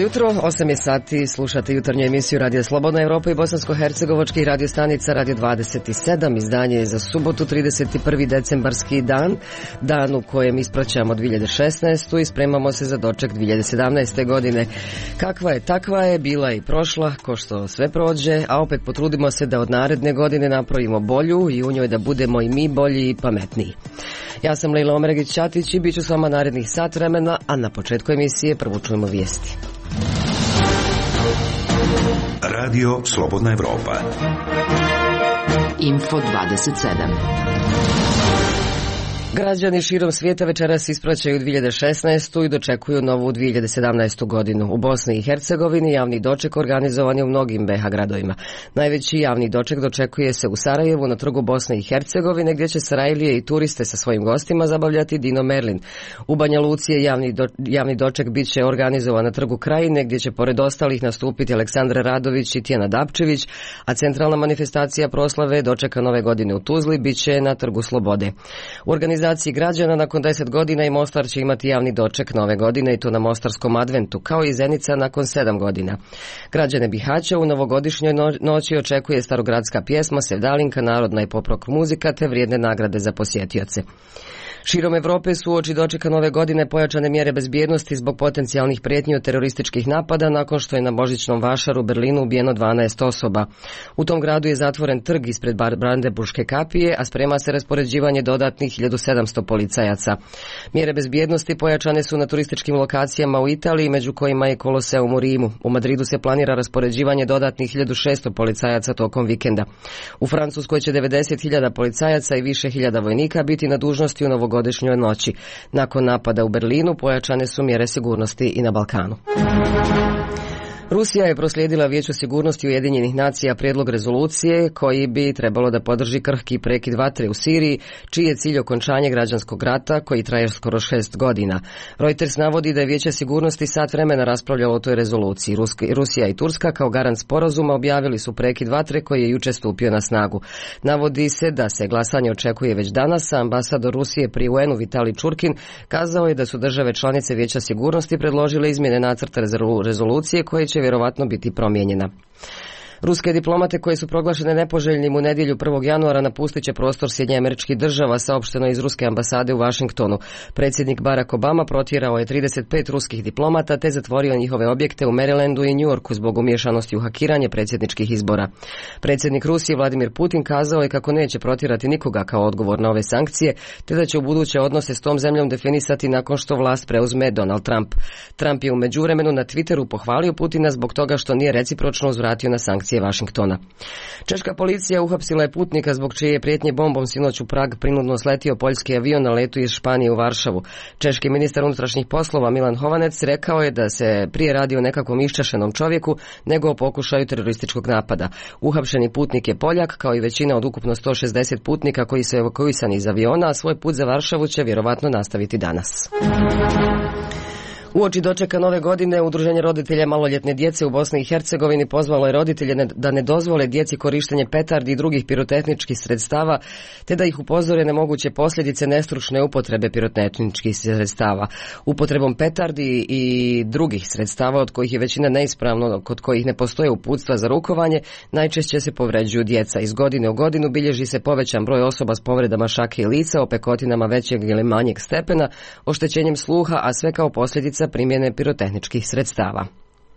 jutro, 8 je sati, slušate jutarnju emisiju Radio Slobodna Evropa i bosansko-hercegovačkih radio stanica Radio 27. Izdanje je za subotu, 31. decembarski dan u kojem ispraćamo 2016. i spremamo se za doček 2017. godine. Kakva je, takva je, bila i prošla, ko što sve prođe, a opet potrudimo se da od naredne godine napravimo bolju i u njoj da budemo i mi bolji i pametniji. Ja sam Lejla Omeregić-Ćatić i bit ću s vama narednih sat vremena, a na početku emisije prvo čujemo vijesti. Radio Slobodna Evropa. Info 27. Građani širom svijeta večeras ispraćaju 2016. i dočekuju novu 2017. godinu. U Bosni i Hercegovini javni doček organizovan je u mnogim BiH gradovima. Najveći javni doček dočekuje se u Sarajevu na trgu Bosne i Hercegovine, gdje će Sarajlije i turiste sa svojim gostima zabavljati Dino Merlin. U Banja Luci javni doček bit će organizovan na trgu Krajine, gdje će pored ostalih nastupiti Aleksandra Radović i Tijana Dapčević, a centralna manifestacija proslave dočeka nove godine u Tuzli bit će na trgu Slobode. U organizaciji građana nakon 10 godina i Mostar će imati javni doček nove godine i to na Mostarskom adventu, kao i Zenica nakon 7 godina. Građane Bihaća u novogodišnjoj noći očekuje starogradska pjesma, sevdalinka, narodna i pop rock muzika te vrijedne nagrade za posjetioce. Širom Evrope su uoči dočeka nove godine pojačane mjere bezbjednosti zbog potencijalnih prijetnji od terorističkih napada nakon što je na božićnom vašaru u Berlinu ubijeno 12 osoba. U tom gradu je zatvoren trg ispred Brandenburške kapije, a sprema se raspoređivanje dodatnih 1700 policajaca. Mjere bezbjednosti pojačane su na turističkim lokacijama u Italiji, među kojima je Koloseum u Rimu. U Madridu se planira raspoređivanje dodatnih 1600 policajaca tokom vikenda. U Francuskoj će 90.000 policajaca i više hiljada vojnika biti na dužnosti u novogodišnjoj noći. Nakon napada u Berlinu pojačane su mjere sigurnosti i na Balkanu. Rusija je proslijedila Vijeću sigurnosti Ujedinjenih nacija prijedlog rezolucije koji bi trebalo da podrži krhki prekid vatre u Siriji, čiji je cilj okončanje građanskog rata koji traje skoro 6 godina. Reuters navodi da je Vijeće sigurnosti sat vremena raspravljalo o toj rezoluciji. Rusija i Turska kao garant sporazuma objavili su prekid vatre koji je juče stupio na snagu. Navodi se da se glasanje očekuje već danas, a ambasador Rusije pri UN-u Vitali Čurkin kazao je da su države članice Vijeća sigurnosti predložile izmjene nacrta rezolucije koje će vjerovatno biti promijenjena. Ruske diplomate koje su proglašene nepoželjnim u nedjelju 1. januara napustit će prostor Sjedinjenih Američkih Država, saopšteno iz ruske ambasade u Washingtonu. Predsjednik Barack Obama protjerao je 35 ruskih diplomata te zatvorio njihove objekte u Marylandu i New Yorku zbog umiješanosti u hakiranje predsjedničkih izbora. Predsjednik Rusije Vladimir Putin kazao je kako neće protjerati nikoga kao odgovor na ove sankcije, te da će u buduće odnose s tom zemljom definisati nakon što vlast preuzme Donald Trump. Trump je u međuvremenu na Twitteru pohvalio Putina zbog toga što nije recipročno uzvratio na sankcije Washingtona. Češka policija uhapsila je putnika zbog čije je prijetnje bombom sinoć u Prag prinudno sletio poljski avion na letu iz Španije u Varšavu. Češki ministar unutrašnjih poslova Milan Hovanec rekao je da se prije radi o nekakvom iščašenom čovjeku nego o pokušaju terorističkog napada. Uhapšeni putnik je Poljak, kao i većina od ukupno 160 putnika koji su evakuisani iz aviona, a svoj put za Varšavu će vjerovatno nastaviti danas. Uoči dočeka nove godine, Udruženje roditelja maloljetne djece u Bosni i Hercegovini pozvalo je roditelje da ne dozvole djeci korištenje petardi i drugih pirotehničkih sredstava, te da ih upozore na moguće posljedice nestručne upotrebe pirotehničkih sredstava. Upotrebom petardi i drugih sredstava, od kojih je većina neispravno, kod kojih ne postoje uputstva za rukovanje, najčešće se povređuju djeca. Iz godine u godinu bilježi se povećan broj osoba s povredama šake i lica, opekotinama većeg ili manjeg stepena, oštećenjem sluha, a sve kao posljedica primjene pirotehničkih sredstava.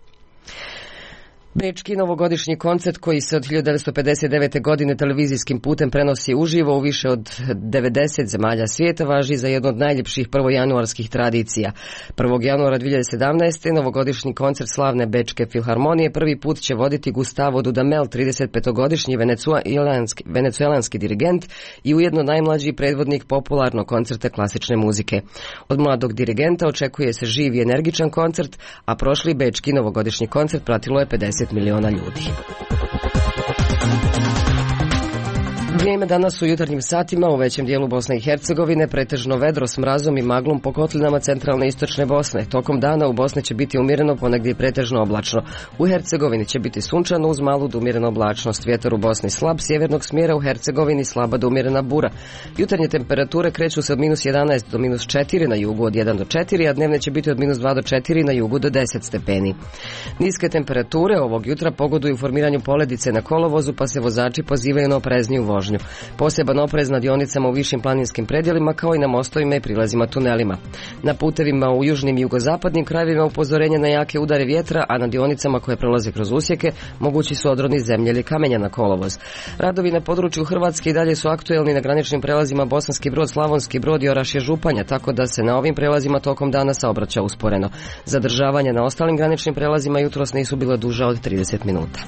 Bečki novogodišnji koncert koji se od 1959. godine televizijskim putem prenosi uživo u više od 90 zemalja svijeta važi za jednu od najljepših prvojanuarskih tradicija. 1. januara 2017. novogodišnji koncert slavne Bečke filharmonije prvi put će voditi Gustavo Dudamel, 35-godišnji venecuelanski dirigent i ujedno najmlađi predvodnik popularnog koncerta klasične muzike. Od mladog dirigenta očekuje se živ i energičan koncert, a prošli Bečki novogodišnji koncert pratilo je 50 miliona ljudi. Vrijeme danas u jutarnjim satima u većem dijelu Bosne i Hercegovine pretežno vedro s mrazom i maglom po kotlinama centralne i istočne Bosne. Tokom dana u Bosni će biti umjereno, ponegdje pretežno oblačno. U Hercegovini će biti sunčano uz malu do umjerenu oblačnost. Vjetar u Bosni slab, sjevernog smjera, u Hercegovini slaba do umjerena bura. Jutarnje temperature kreću se od -11 do -4 na jugu od 1 do 4, a dnevne će biti od -2 do 4 na jugu do 10 stepeni. Niske temperature ovog jutra pogoduju formiranju poledice na kolovozu, pa se vozači pozivaju na oprezniju vožnju. Poseban oprez na dionicama u višim planinskim predjelima kao i na mostovima i prilazima tunelima. Na putevima u južnim i jugozapadnim krajevima upozorenje na jake udare vjetra, a na dionicama koje prolaze kroz usjeke mogući su odroni zemlje ili kamenja na kolovoz. Radovi na području Hrvatske i dalje su aktuelni na graničnim prelazima Bosanski Brod, Slavonski Brod i Orašje Županja, tako da se na ovim prelazima tokom dana saobraća usporeno. Zadržavanja na ostalim graničnim prelazima jutros nisu bila duža od 30 minuta.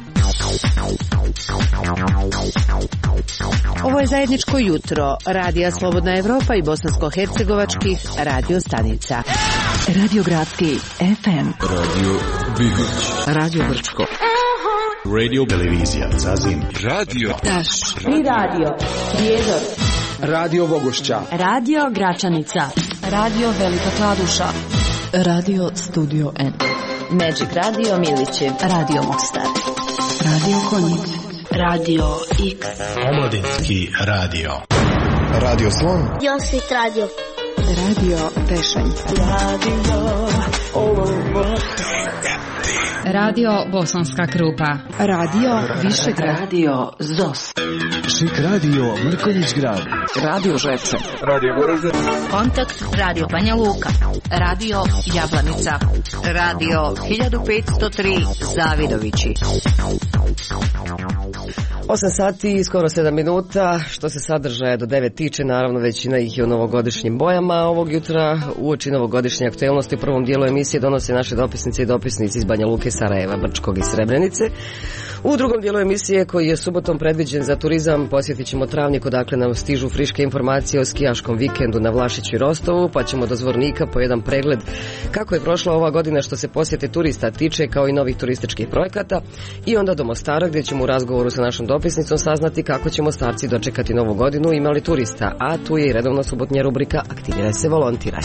Ovo je zajedničko jutro Radija Slobodna Evropa i bosansko-hercegovačkih radio stanica. Radio Gradski FM, Radio Bihoć, Radio Brčko, Radio Televizija Zazim, Radio Taš i Radio Prijedor, Radio Vogošća, Radio Gračanica, Radio Velika Kladuša, Radio Studio N, Magic Radio Milići, Radio Mostar, Radio Konjic, Radio X, Omladinski radio, Radio Slon, Josvit radio, Radio Tešanj, Radio Bosanska Krupa, Radio Višegrad, Radio Zos, Šik Radio Mrkonjić Grad, Radio Žepče, Radio Goražde, Kontakt Radio Banja Luka, Radio Jablanica, Radio 1503 Zavidovići. 8 sati i skoro 7 minuta, što se sadržaja do 9 tiče, naravno većina ih je u novogodišnjim bojama. Ovog jutra uoči novogodišnje aktualnosti u prvom dijelu emisije donose naše dopisnice i dopisnici iz Banja Luke, Sarajeva, Brčkog i Srebrenice. U drugom dijelu emisije, koji je subotom predviđen za turizam, posjetit ćemo Travnik, odakle nam stižu friške informacije o skijaškom vikendu na Vlašiću i Rostovu, pa ćemo do Zvornika po jedan pregled kako je prošla ova godina što se posjete turista tiče, kao i novih turističkih projekata, i onda do Mostara, gdje ćemo u razgovoru sa našom dopisnicom saznati kako će Mostarci dočekati novu godinu, imali turista, a tu je i redovna subotnja rubrika Aktiviraj se, volontiraj.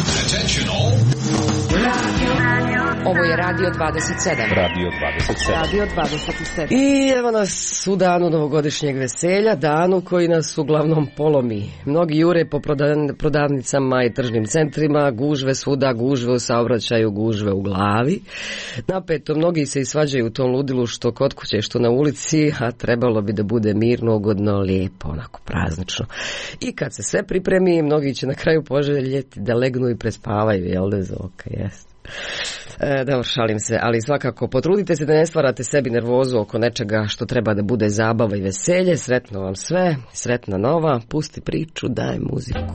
Ovo je Radio 27. Radio 27. Radio 27. I evo nas u danu novogodišnjeg veselja, danu koji nas uglavnom polomi. Mnogi jure po prodavnicama i tržnim centrima, gužve svuda, gužve u saobraćaju, gužve u glavi. Napeto, mnogi se i svađaju u tom ludilu, što kod kuće, što na ulici, a trebalo bi da bude mirno, ugodno, lijepo, onako praznično. I kad se sve pripremi, mnogi će na kraju poželjeti da legnu i prespavaju, jel da, Zoka, jest. Dobro, šalim se, ali svakako potrudite se da ne stvarate sebi nervozu oko nečega što treba da bude zabava i veselje. Sretno vam sve, sretna nova, pusti priču, daj muziku.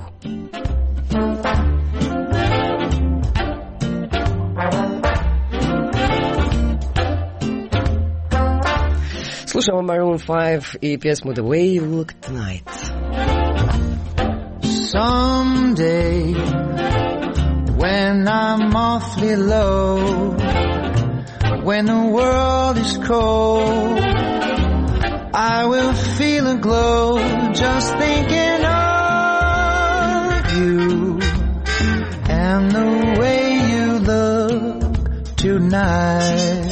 Slušamo Maroon 5 i pjesmu The Way You Look Tonight. Someday when I'm awfully low, when the world is cold, I will feel a glow just thinking of you and the way you look tonight.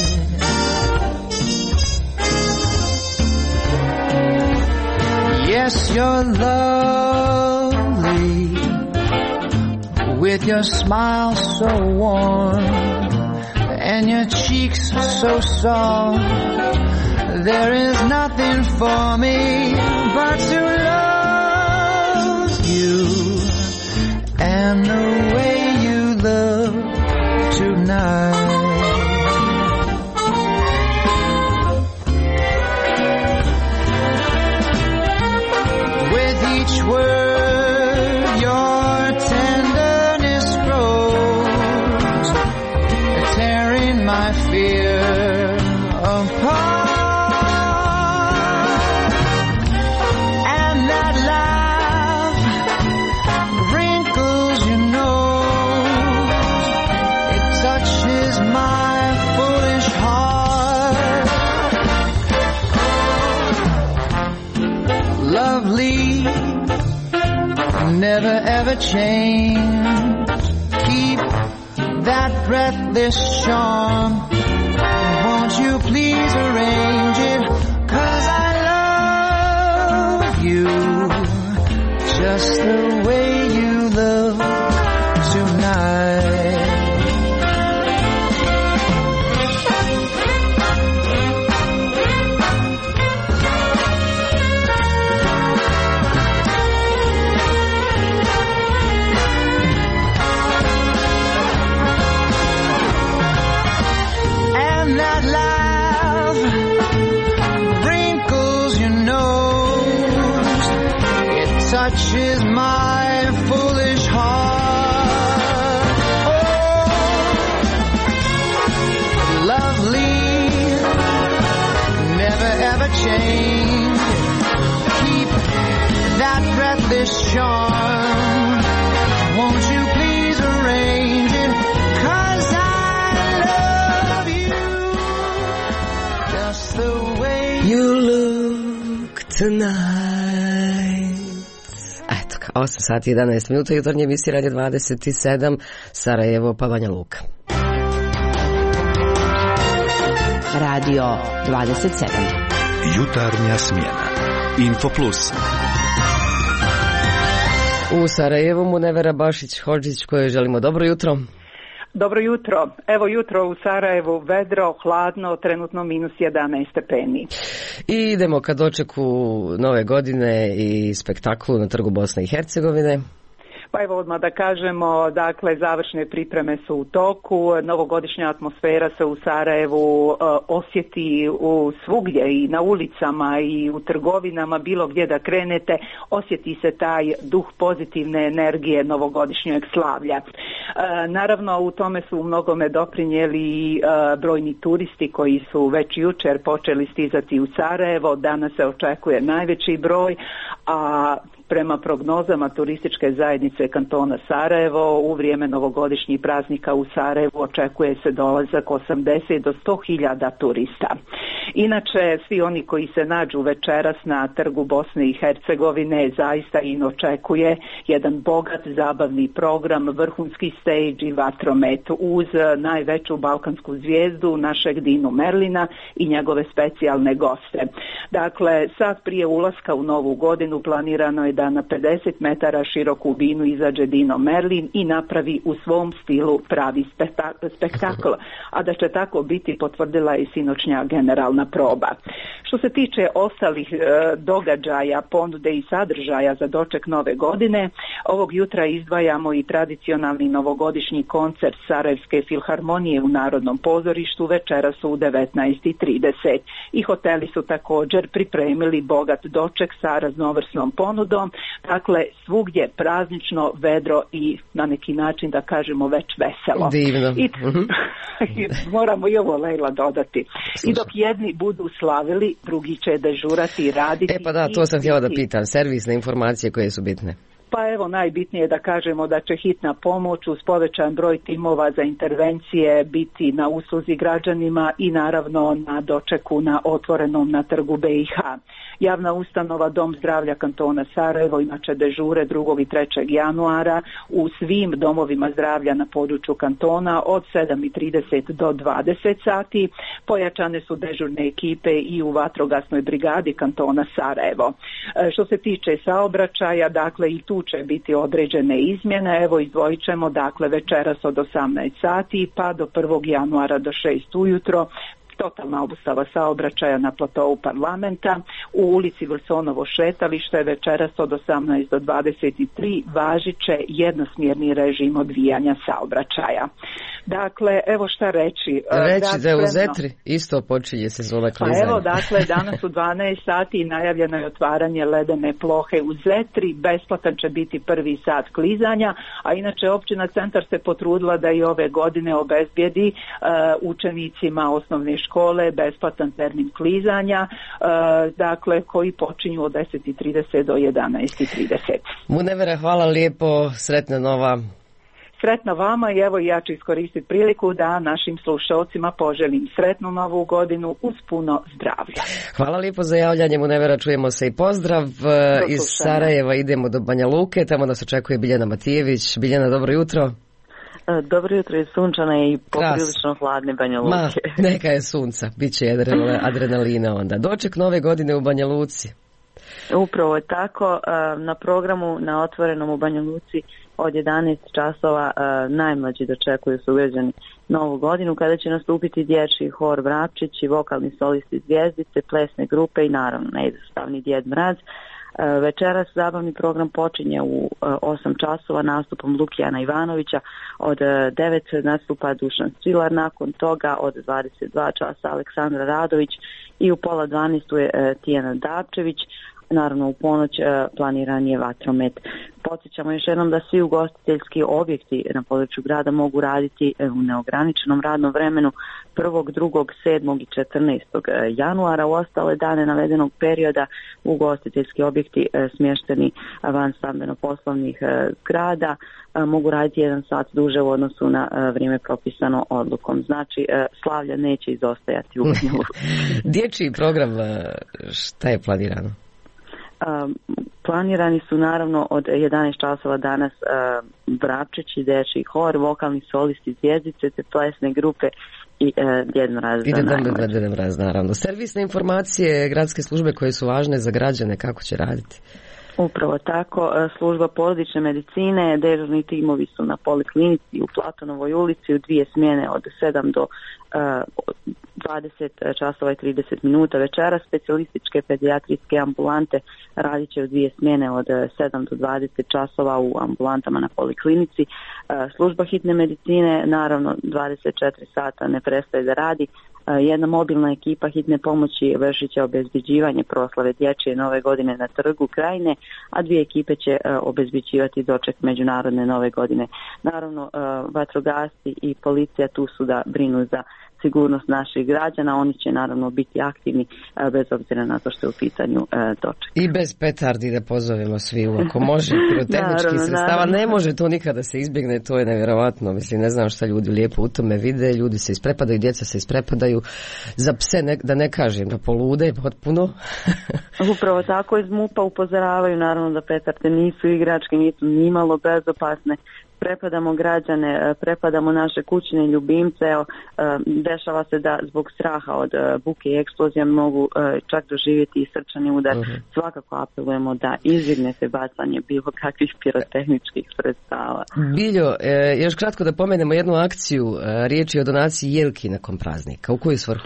Yes, you're lovely, with your smile so warm and your cheeks so soft. There is nothing for me but to love you and the way you look tonight. With each word your tenderness grows, tearing my fear apart. And that laugh wrinkles your nose, it touches lovely, never ever change. Keep that breathless charm. Won't you please arrange it? 'Cause I love you just the way you look tonight. And that laugh wrinkles your nose, it touches my foolish heart. Oh, lovely, never ever change. Keep that breathless charm. Won't you please arrange it? 'Cause I love you just the way You look tonight. Eto, 8 sati i 11 minuta, jutarnje emisije Radio 27, Sarajevo, pa Banja Luka. Radio 27. Jutarnja smjena. Info Plus. U Sarajevu Munevera Bašić-Hodžić, kojoj želimo dobro jutro. Dobro jutro. Evo jutro u Sarajevu vedro, hladno, trenutno minus 11 stepeni. I idemo ka dočeku nove godine i spektaklu na Trgu Bosne i Hercegovine. Pa evo odmah da kažemo, dakle, završne pripreme su u toku, novogodišnja atmosfera se u Sarajevu osjeti svugdje i na ulicama i u trgovinama, bilo gdje da krenete, osjeti se taj duh pozitivne energije novogodišnjeg slavlja. Naravno, u tome su u mnogome doprinijeli brojni turisti koji su već jučer počeli stizati u Sarajevo, danas se očekuje najveći broj, a prema prognozama turističke zajednice kantona Sarajevo u vrijeme novogodišnjih praznika u Sarajevu očekuje se dolazak 80 do 100.000 turista. Inače, svi oni koji se nađu večeras na Trgu Bosne i Hercegovine zaista im očekuje jedan bogat zabavni program, vrhunski stage i vatromet uz najveću balkansku zvijezdu našeg Dinu Merlina i njegove specijalne goste. Dakle, sad prije ulaska u novu godinu planirano je da na 50 metara široku binu izađe Dino Merlin i napravi u svom stilu pravi spektakl, a da će tako biti potvrdila i sinoćnja generalna proba. Što se tiče ostalih događaja, ponude i sadržaja za doček nove godine, ovog jutra izdvajamo i tradicionalni novogodišnji koncert Sarajevske filharmonije u Narodnom pozorištu večeras u 19:30. I hoteli su također pripremili bogat doček sa raznovrsnom ponudom, dakle svugdje praznično, vedro i na neki način da kažemo već veselo. Divno. I moramo i ovo, Lejla, dodati. I dok jedni budu slavili, drugi će dežurati i raditi. Pa da, to sam htjela da pitam, servisne informacije koje su bitne. Pa evo, najbitnije je da kažemo da će hitna pomoć uz povećan broj timova za intervencije biti na usluzi građanima i naravno na dočeku na otvorenom na Trgu BiH. Javna ustanova Dom zdravlja kantona Sarajevo imaće dežure 2. i 3. januara u svim domovima zdravlja na području kantona od 7:30 do 20 sati. Pojačane su dežurne ekipe i u vatrogasnoj brigadi kantona Sarajevo. Što se tiče saobraćaja, dakle i tu će biti određene izmjene. Evo izdvojit ćemo dakle večeras od 18 sati pa do 1. januara do 6 ujutro totalna obustava saobraćaja na platovu parlamenta. U ulici Vrsonovo šetalište večeras od 18 do 23 važit će jednosmjerni režim odvijanja saobraćaja. Dakle, evo šta reći. Reći da u Zetri isto počinje sezona klizanja. Pa evo, dakle, danas u 12 sati najavljeno je otvaranje ledene plohe u Zetri. Besplatan će biti prvi sat klizanja, a inače općina Centar se potrudila da i ove godine obezbijedi učenicima osnovne škole besplatan termin klizanja, dakle, koji počinju od 10:30 do 11:30. Munevera, hvala lijepo, sretna nova. Sretno vama i evo ja ću iskoristiti priliku da našim slušalcima poželim sretnu novu godinu uz puno zdravlja. Hvala lijepo za javljanje, Munevera, čujemo se i pozdrav. Iz Sarajeva idemo do Banja Luke, tamo nas očekuje Biljana Matijević. Biljana, dobro jutro. Dobro jutro, je sunčane i poprilično hladne Banja Luke. Neka je sunca, bit će adrenalina onda. Doček nove godine u Banja Luci. Upravo je tako, na programu na Otvorenom u Banja Luci od 11 časova najmlađi dočekuju sugrađani novu godinu, kada će nastupiti dječji hor Vrapčić i vokalni solisti Zvjezdice, plesne grupe i naravno neizostavni Djed Mraz. Večeras zabavni program počinje u 8 časova nastupom Lukijana Ivanovića, od 9 nastupa Dušan Svilar, nakon toga od 22 časa Aleksandra Radović i u 11:30 je Tijana Dapčević. Naravno u ponoć planiran je vatromet. Podsjećamo još jednom da svi ugostiteljski objekti na području grada mogu raditi u neograničenom radnom vremenu 1., 2., 7. i 14. januara. U ostale dane navedenog perioda ugostiteljski objekti smješteni van stambeno-poslovnih zgrada mogu raditi 1 sat duže u odnosu na vrijeme propisano odlukom. Znači, slavlja neće izostajati u Banja Luci. Dječji program, šta je planirano? Planirani su naravno od 11 časova danas Vrapčić i dječji hor, vokalni solisti Zvjezdice te plesne grupe i Djed Mraz. Djed Mraz, naravno. Servisne informacije gradske službe koje su važne za građane, kako će raditi? Upravo tako, služba porodične medicine, dežurni timovi su na Poliklinici u Platonovoj ulici u 2 smjene od 7 do 20 časova i 30 minuta večera. Specijalističke pedijatrijske ambulante radit će u 2 smjene od 7 do 20 časova u ambulantama na Poliklinici. Služba hitne medicine naravno 24 sata ne prestaje da radi. Jedna mobilna ekipa hitne pomoći vršit će obezbeđivanje proslave dječje nove godine na Trgu Krajine, a 2 ekipe će obezbeđivati doček međunarodne nove godine. Naravno, vatrogasci i policija tu su da brinu za sigurnost naših građana, oni će naravno biti aktivni bez obzira na to što je u pitanju doček. I bez petardi da pozovemo svi, ako može, pirotehničkih sredstava, ne može to nikada se izbjegne, to je nevjerovatno, mislim, ne znam šta ljudi lijepo u tome vide, ljudi se isprepadaju, djeca se isprepadaju, za pse da ne kažem, da polude potpuno. Upravo tako, iz MUP-a upozoravaju naravno da petarde nisu igračke, nisu nimalo bezopasne. Prepadamo građane, prepadamo naše kućne ljubimce, dešava se da zbog straha od buke i eksplozija mogu čak doživjeti i srčani udar. Svakako apelujemo da izbjegnete bacanje bilo kakvih pirotehničkih sredstava. Biljo, još kratko da pomenemo jednu akciju, riječ je o donaciji jelki nakon praznika. U koju svrhu?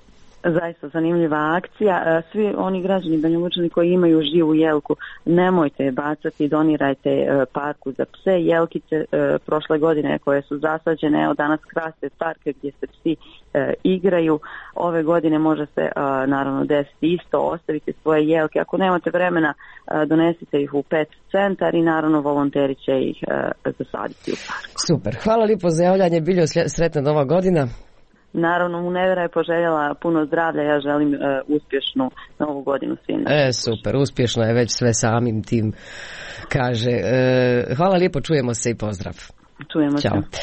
Zaista zanimljiva akcija. Svi oni građani Banja Lučani koji imaju živu jelku, nemojte je bacati, donirajte parku za pse. Jelkice prošle godine koje su zasađene, evo danas krase parke gdje se psi igraju. Ove godine može se naravno desiti isto, ostavite svoje jelke. Ako nemate vremena, donesite ih u pet centar i naravno volonteri će ih zasaditi u parku. Super, hvala lijepo za javljanje, Biljo, sretna nova godina. Naravno, Munevera je poželjela puno zdravlja, ja želim uspješnu novu godinu svima. Super, uspješno je već sve samim tim, kaže. Hvala lijepo, čujemo se i pozdrav. Čujemo Ćao. se.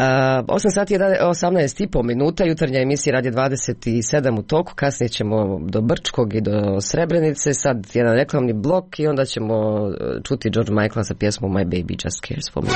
8 sati je 18,5 minuta, jutarnja emisija Radio 27 u toku, kasnije ćemo do Brčkog i do Srebrenice, sad jedan reklamni blok i onda ćemo čuti George Michaela sa pjesmom My Baby Just Cares For Me.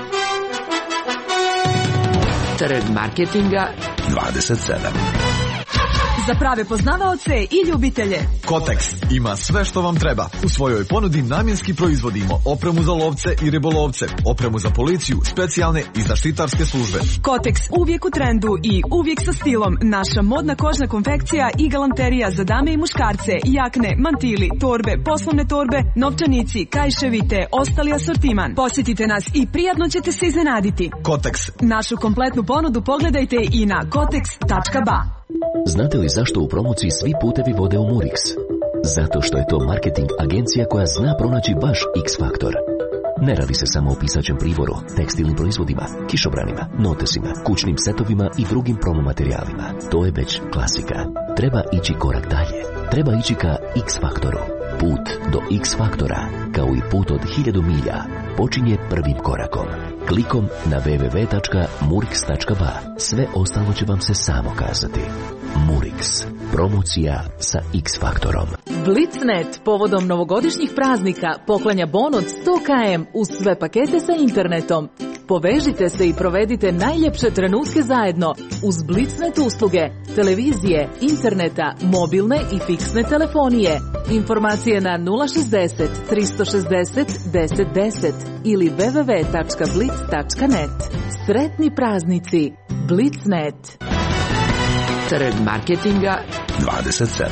Trg marketinga 27. Za prave poznavaoce i ljubitelje. Kotex ima sve što vam treba. U svojoj ponudi namjenski proizvodimo opremu za lovce i ribolovce, opremu za policiju, specijalne i zaštitarske službe. Kotex uvijek u trendu i uvijek sa stilom. Naša modna kožna konfekcija i galanterija za dame i muškarce, jakne, mantili, torbe, poslovne torbe, novčanici, kajševi te ostali asortiman. Posjetite nas i prijatno ćete se iznenaditi. Kotex. Našu kompletnu ponudu pogledajte i na kotex.ba. Znate li zašto u promociji svi putevi vode u Murix? Zato što je to marketing agencija koja zna pronaći baš X-faktor. Ne radi se samo o pisaćem priboru, tekstilnim proizvodima, kišobranima, notesima, kućnim setovima i drugim promomaterijalima. To je već klasika. Treba ići korak dalje. Treba ići ka X-faktoru. Put do X-faktora, kao i put od 1000 milja, počinje prvim korakom. Klikom na www.murix.ba sve ostalo će vam se samo kazati. Murix. Promocija sa X-faktorom. Blitznet povodom novogodišnjih praznika poklanja bon od 100 km uz sve pakete sa internetom. Povežite se i provedite najljepše trenutke zajedno uz Blitznet usluge, televizije, interneta, mobilne i fiksne telefonije. Informacije na 060 360 1010 ili www.blitz.net. Sretni praznici. Blitznet. Trg marketinga 27.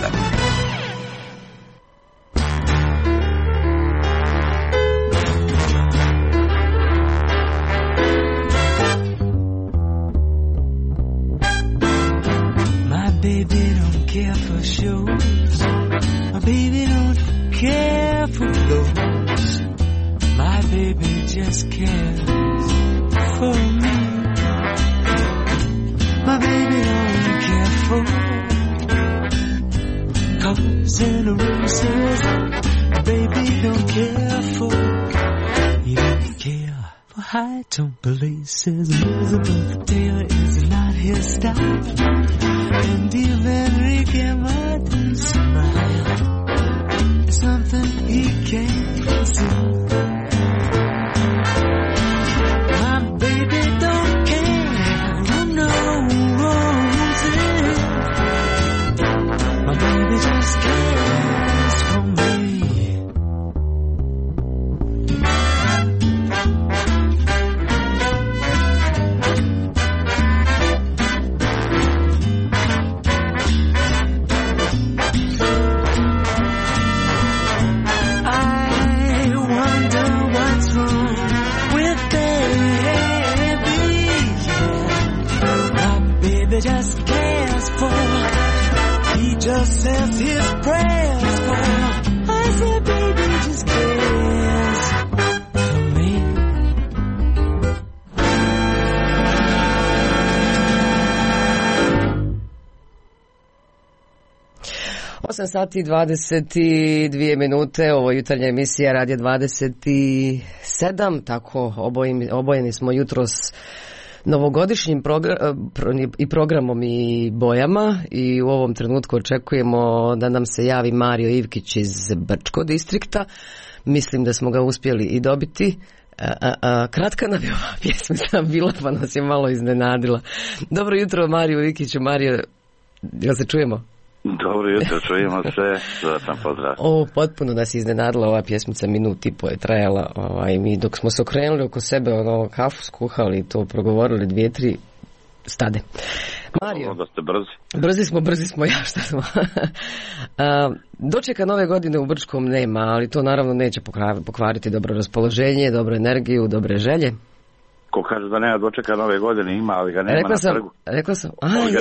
Baby don't care for shows. My baby don't care for clothes. My baby just cares for me. My baby don't care for colors and roses. My baby don't care for. He don't care for high tone places. Elizabeth Taylor is not his style. And even Ricky Martin's smile is something he can't see. My baby don't care for no roses. My baby just cares for me. Just cares for, he just says his prayers for. I said, baby, just cares for me. 8 sati 22 minute, ovo je jutarnja emisija Radio 27, tako obojeni smo jutros novogodišnjim programom i bojama i u ovom trenutku očekujemo da nam se javi Mario Ivkić iz Brčko distrikta. Mislim da smo ga uspjeli i dobiti. Kratka nam je ova pjesmica bila pa nas je malo iznenadila. Dobro jutro Mario Ivkiću. Mario, jel se čujemo? Dobro jutro, čujemo se, dodatan pozdrav. Potpuno nas je iznenadila ova pjesmica, minut i po je trajala. Mi dok smo se okrenuli oko sebe, kafu skuhali, to progovorili 2-3 stade. Mario, da ste brzi. Brzi smo, ja šta smo. Dočeka nove godine u Brčkom nema, ali to naravno neće pokvariti dobro raspoloženje, dobru energiju, dobre želje. Ko kaže da nema dočeka nove godine, ima, ali ga nema na trgu. Rekla sam,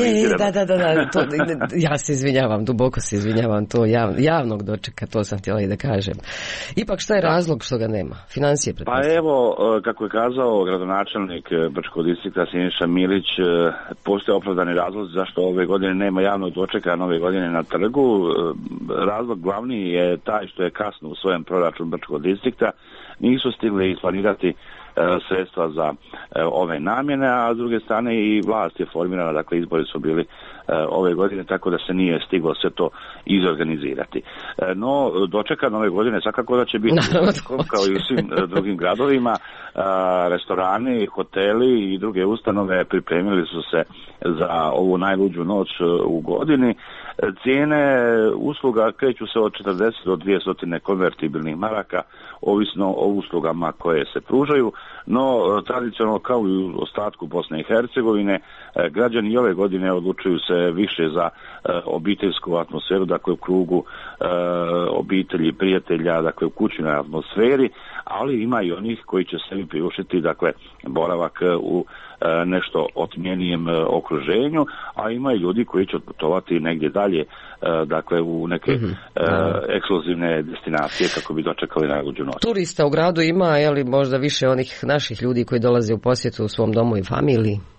da, to, ja se izvinjavam, duboko se izvinjavam, to javnog dočeka, to sam htjela i da kažem. Ipak šta je razlog što ga nema? Financije pretpostavljam. Pa evo, kako je kazao gradonačelnik Brčkog distrikta Siniša Milić, postoje opravdani razlozi zašto ove godine nema javnog dočeka nove godine na trgu. Razlog glavni je taj što je kasno u svojem proračunu Brčkog distrikta nisu stigli isplanirati sredstva za ove namjene, a s druge strane i vlast je formirana, dakle izbori su bili ove godine, tako da se nije stiglo sve to izorganizirati. No, dočeka nove godine svakako da će biti kao i u svim drugim gradovima, restorani, hoteli i druge ustanove pripremili su se za ovu najluđu noć u godini. Cijene usluga kreću se od 40 do 200 konvertibilnih maraka, ovisno o uslugama koje se pružaju, no tradicionalno kao i u ostatku Bosne i Hercegovine, građani i ove godine odlučuju se više za obiteljsku atmosferu, dakle u krugu obitelji, prijatelja, dakle u kućnoj atmosferi, ali ima i onih koji će sebi priuštiti, dakle, boravak u nešto otmjenijem okruženju, a ima i ljudi koji će otputovati negdje dalje, dakle u neke ekskluzivne destinacije kako bi dočekali najluđu noć. Turista u gradu ima, je li možda više onih naših ljudi koji dolaze u posjetu u svom domu i familiji?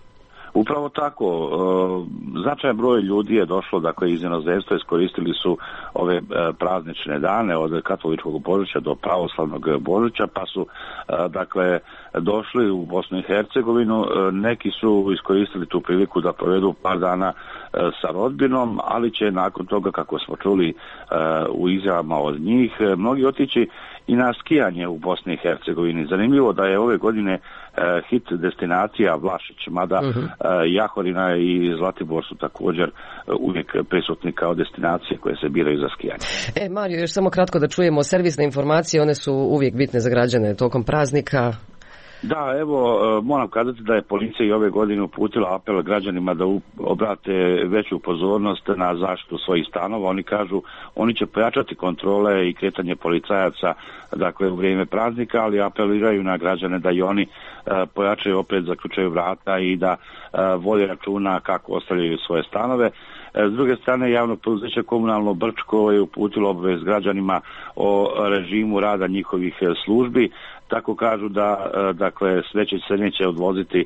Upravo tako, značajan broj ljudi je došlo, dakle, iz inozemstva, iskoristili su ove praznične dane od katoličkog Božića do pravoslavnog Božića, pa su, dakle, došli u Bosnu i Hercegovinu. Neki su iskoristili tu priliku da provedu par dana sa rodbinom, ali će nakon toga, kako smo čuli u izjavama od njih, mnogi otići i na skijanje u Bosni i Hercegovini. Zanimljivo da je ove godine hit destinacija Vlašić, mada Jahorina i Zlatibor su također uvijek prisutni kao destinacije koje se biraju za skijanje. Mario, još samo kratko da čujemo servisne informacije, one su uvijek bitne za građane tokom praznika. Da, evo, moram kazati da je policija i ove godine uputila apel građanima da obrate veću pozornost na zaštitu svojih stanova. Oni kažu, oni će pojačati kontrole i kretanje policajaca, dakle, u vrijeme praznika, ali apeliraju na građane da i oni pojačaju, opet zaključaju vrata i da vode računa kako ostavljaju svoje stanove. S druge strane, javno poduzeće Komunalno Brčko je uputilo obavijest građanima o režimu rada njihovih službi. Tako kažu da, dakle, smeće se neće odvoziti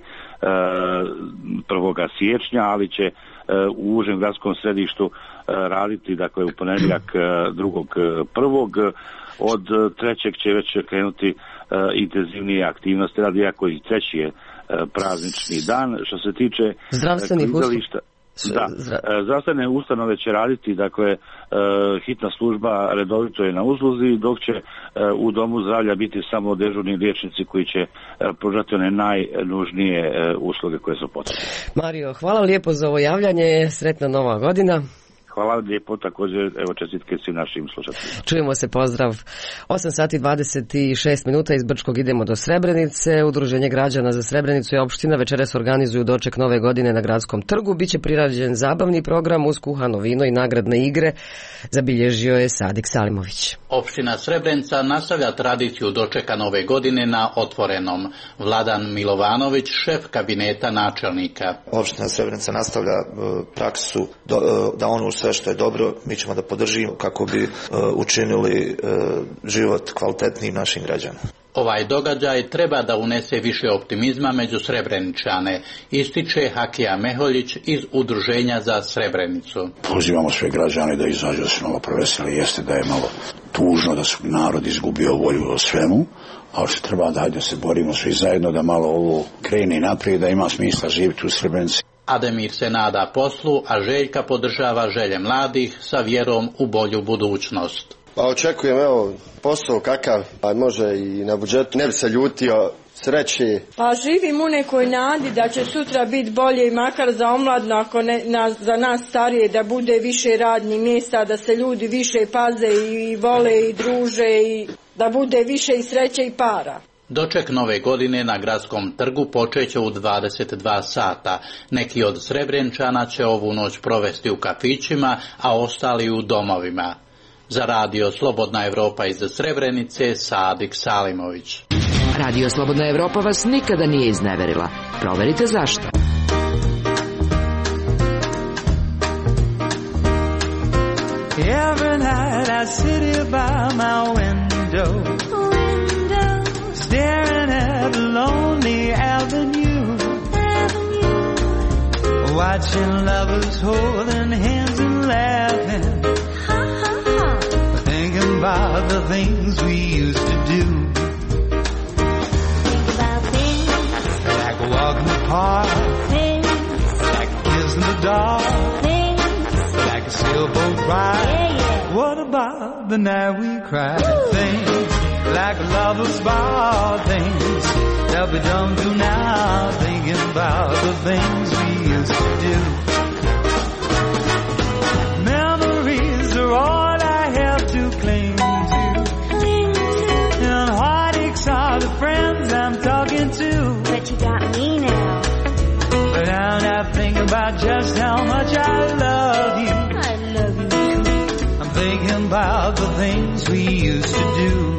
1. siječnja, ali će u užem gradskom središtu raditi, dakle, u ponedjeljak 2.1. Od 3. će već krenuti intenzivnije aktivnosti, radi iako i 3. je praznični dan. Što se tiče zdravstvenih klizališta, da, zdravstvene ustanove će raditi, dakle, hitna služba redovito je na usluzi, dok će u domu zdravlja biti samo dežurni liječnici koji će pružati one najnužnije usluge koje su potrebne. Mario, hvala lijepo za ovo javljanje, sretna nova godina. Hvala lijepo, također, evo, čestitke svim našim slušateljima. Čujemo se, pozdrav. 8:26 iz Brčkog idemo do Srebrenice. Udruženje građana za Srebrenicu i opština večeras organizuju doček nove godine na Gradskom trgu. Biće prirađen zabavni program uz kuhano vino i nagradne igre, zabilježio je Sadik Salimović. Opština Srebrenica nastavlja tradiciju dočeka nove godine na otvorenom. Vladan Milovanović, šef kabineta načelnika. Opština Srebrenica nastavlja praksu da ono sve što je dobro mi ćemo da podržimo kako bi učinili život kvalitetnijim našim građanima. Ovaj događaj treba da unese više optimizma među Srebreničane, ističe Hakija Meholjić iz Udruženja za Srebrenicu. Pozivamo sve građane da izađu, da se malo proveseli. Jeste da je malo tužno da su narod izgubio volju o svemu, ali što treba da se borimo svi zajedno da malo ovo krene naprijed, da ima smisla živjeti u Srebrenici. Ademir se nada poslu, a Željka podržava želje mladih sa vjerom u bolju budućnost. Pa očekujem, evo, posao kakav, pa može i na budžetu, ne bi se ljutio, sreće. Pa živim u nekoj nadi da će sutra biti bolje i makar za omladno, ako ne, za nas starije, da bude više radnih mjesta, da se ljudi više paze i vole i druže i da bude više i sreće i para. Doček nove godine na Gradskom trgu počeće u 22 sata. Neki od Srebrenčana će ovu noć provesti u kafićima, a ostali u domovima. Za Radio Slobodna Evropa iz Srebrenice, Sadik Salimović. Radio Slobodna Evropa vas nikada nije izneverila. Proverite zašto. Every night I sit here by my window, staring at a lonely avenue, watching lovers holding hands and laughing, thinking about the things we used to do. About things like a walk in the park, things like a kiss in the dark, things like a sailboat ride. Yeah, yeah. What about the night we cried? Things like a lover's ball, things that we don't do now, thinking about the things we used to do. Memories are all I have to cling to, and heartaches are the friends I'm talking to. But you got me now. But now I think about just how much I love you. I love you too. I'm thinking about the things we used to do.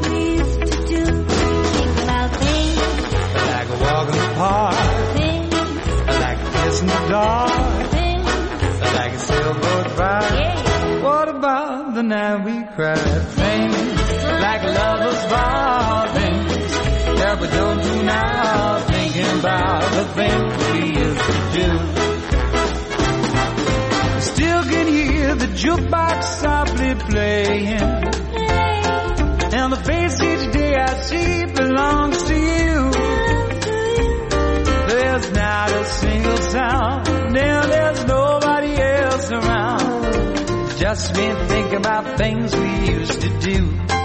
Like a walk in the park, Things like a kiss in the dark, things like a sailboat ride. yeah. What about the night we cried? Things like a lover's vow, things that we don't do now, thinking about the things we used to do. jukebox softly playing, and the face each day I see belongs to you. There's not a single sound, and there's nobody else around. Just me thinking about things we used to do.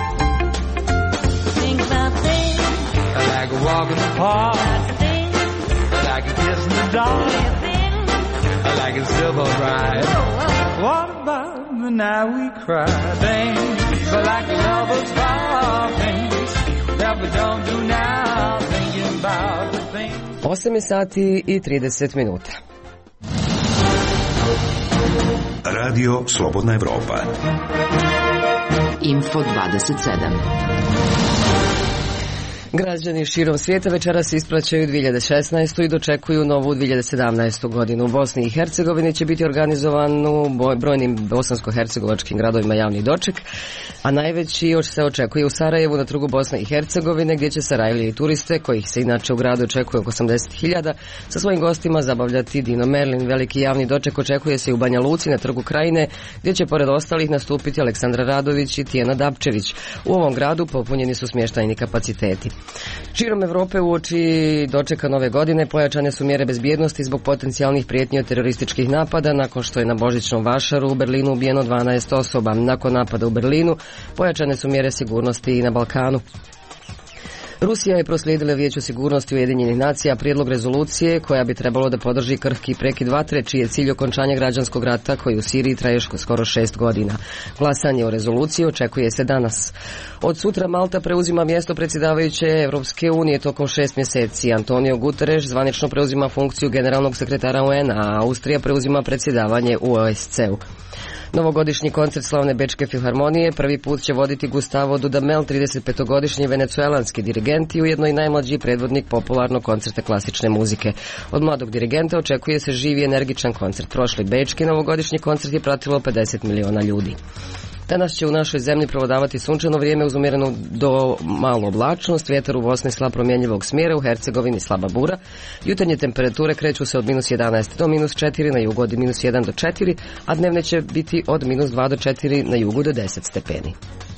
Think about things Like a walk in the park, like a kiss in the dark, like a silver ride. What about the night we cried? Things like lovers vow, things that we don't do now. Thinking about the things. 8 sati i 30 minuta. Radio Slobodna Evropa. Info 27. Građani širom svijeta večeras ispraćaju 2016. i dočekuju novu 2017. godinu. U Bosni i Hercegovini će biti organizovan u brojnim bosansko-hercegovačkim gradovima javni doček, a najveći još se očekuje u Sarajevu na trgu Bosne i Hercegovine, gdje će Sarajevljani turiste, kojih se inače u gradu očekuje oko 80.000, sa svojim gostima zabavljati Dino Merlin. Veliki javni doček očekuje se i u Banja Luci na trgu Krajine, gdje će pored ostalih nastupiti Aleksandra Radović i Tijena Dapčević. U ovom gradu popunjeni su smještajni kapaciteti. Širom Evrope uoči dočeka nove godine pojačane su mjere bezbjednosti zbog potencijalnih prijetnji od terorističkih napada, nakon što je na božićnom vašaru u Berlinu ubijeno 12 osoba. Nakon napada u Berlinu pojačane su mjere sigurnosti i na Balkanu. Rusija je proslijedila Vijeću sigurnosti Ujedinjenih nacija prijedlog rezolucije koja bi trebalo da podrži krhki prekid vatre, čiji je cilj okončanje građanskog rata koji u Siriji traje skoro 6 godina. Glasanje o rezoluciji očekuje se danas. Od sutra Malta preuzima mjesto predsjedavajuće Europske unije tokom 6 mjeseci. Antonio Guterres zvanično preuzima funkciju generalnog sekretara UN, a Austrija preuzima predsjedavanje u OSCE-u. Novogodišnji koncert slavne Bečke filharmonije prvi put će voditi Gustavo Dudamel, 35-godišnji venecuelanski dirigent i ujedno i najmlađi predvodnik popularnog koncerta klasične muzike. Od mladog dirigenta očekuje se živ i energičan koncert. Prošli bečki novogodišnji koncert je pratilo 50 miliona ljudi. Danas će u našoj zemlji prevladavati sunčano vrijeme uz umjerenu do malu oblačnost, vjetar u Bosni slab promjenjivog smjera, u Hercegovini slaba bura. Jutarnje temperature kreću se od -11 do -4, na jugu od -1 do 4, a dnevne će biti od -2 do 4, na jugu do 10 stepeni.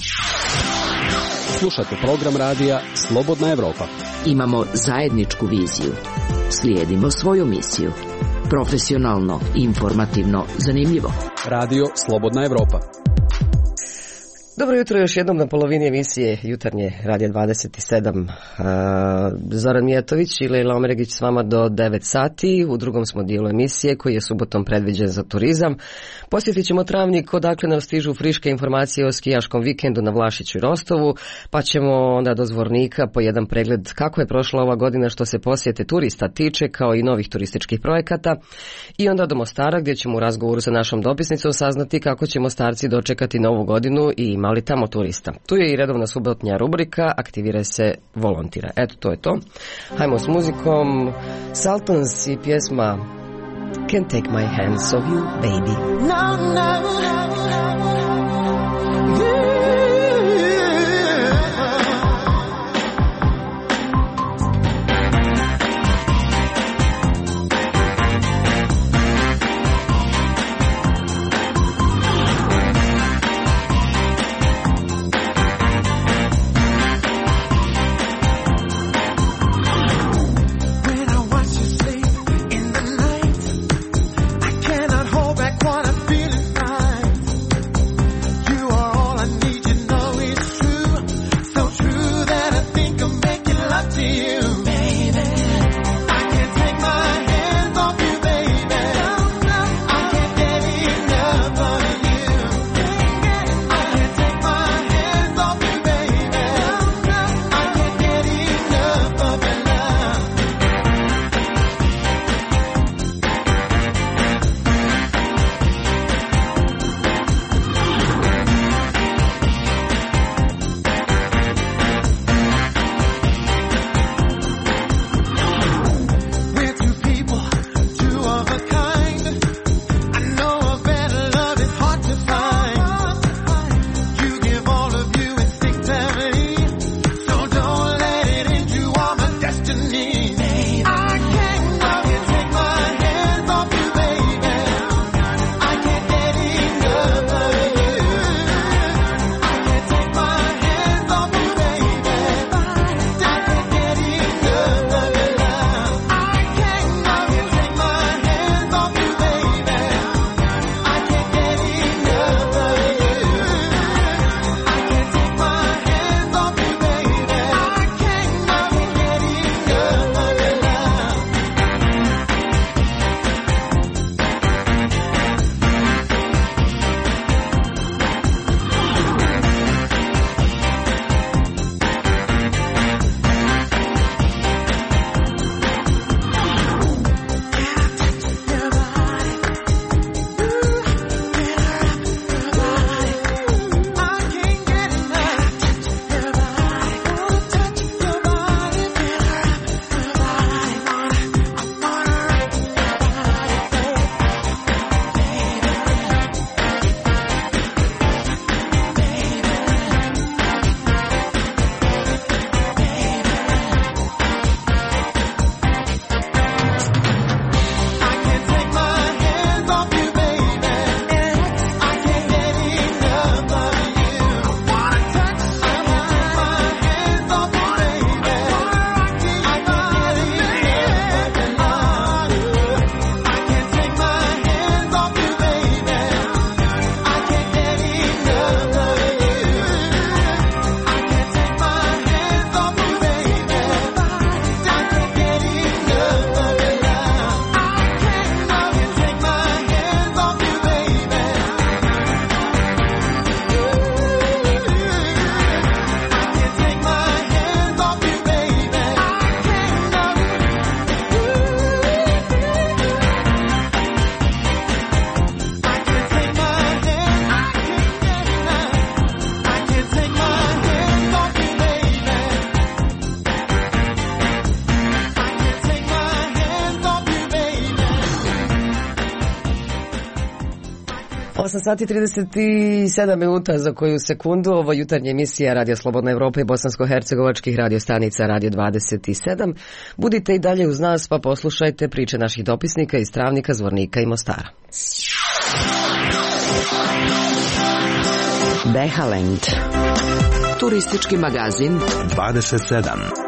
Slušate program radija Slobodna Evropa. Imamo zajedničku viziju. Slijedimo svoju misiju. Profesionalno, informativno, zanimljivo. Radio Slobodna Evropa. Dobro jutro još jednom na polovini emisije jutarnje Radija 27. Zoran Mijatović i Lejla Omeregić s vama do 9 sati. U drugom smo dijelu emisije koji je subotom predviđen za turizam. Posjetit ćemo Travnik, odakle nam stižu friške informacije o skijaškom vikendu na Vlašiću i Rostovu, pa ćemo onda do Zvornika po jedan pregled kako je prošla ova godina što se posjete turista tiče, kao i novih turističkih projekata. I onda do Mostara, gdje ćemo u razgovoru sa našom dopisnicom saznati kako će Mostarci dočekati novu godinu i imali tamo turista. Tu je i redovna subotnja rubrika Aktiviraj se, volontira. Eto, to je to. Hajmo s muzikom. Sultans i pjesma Can't Take My Hands Off You, Baby. No, no. What I'm feeling fine. 8 sati 37 minuta za koju sekundu. Ovo jutarnja emisija Radio Slobodna Evropa i bosansko-hercegovačkih radiostanica Radio 27. Budite i dalje uz nas pa poslušajte priče naših dopisnika iz Travnika, Zvornika i Mostara. Behalend. Turistički magazin 27.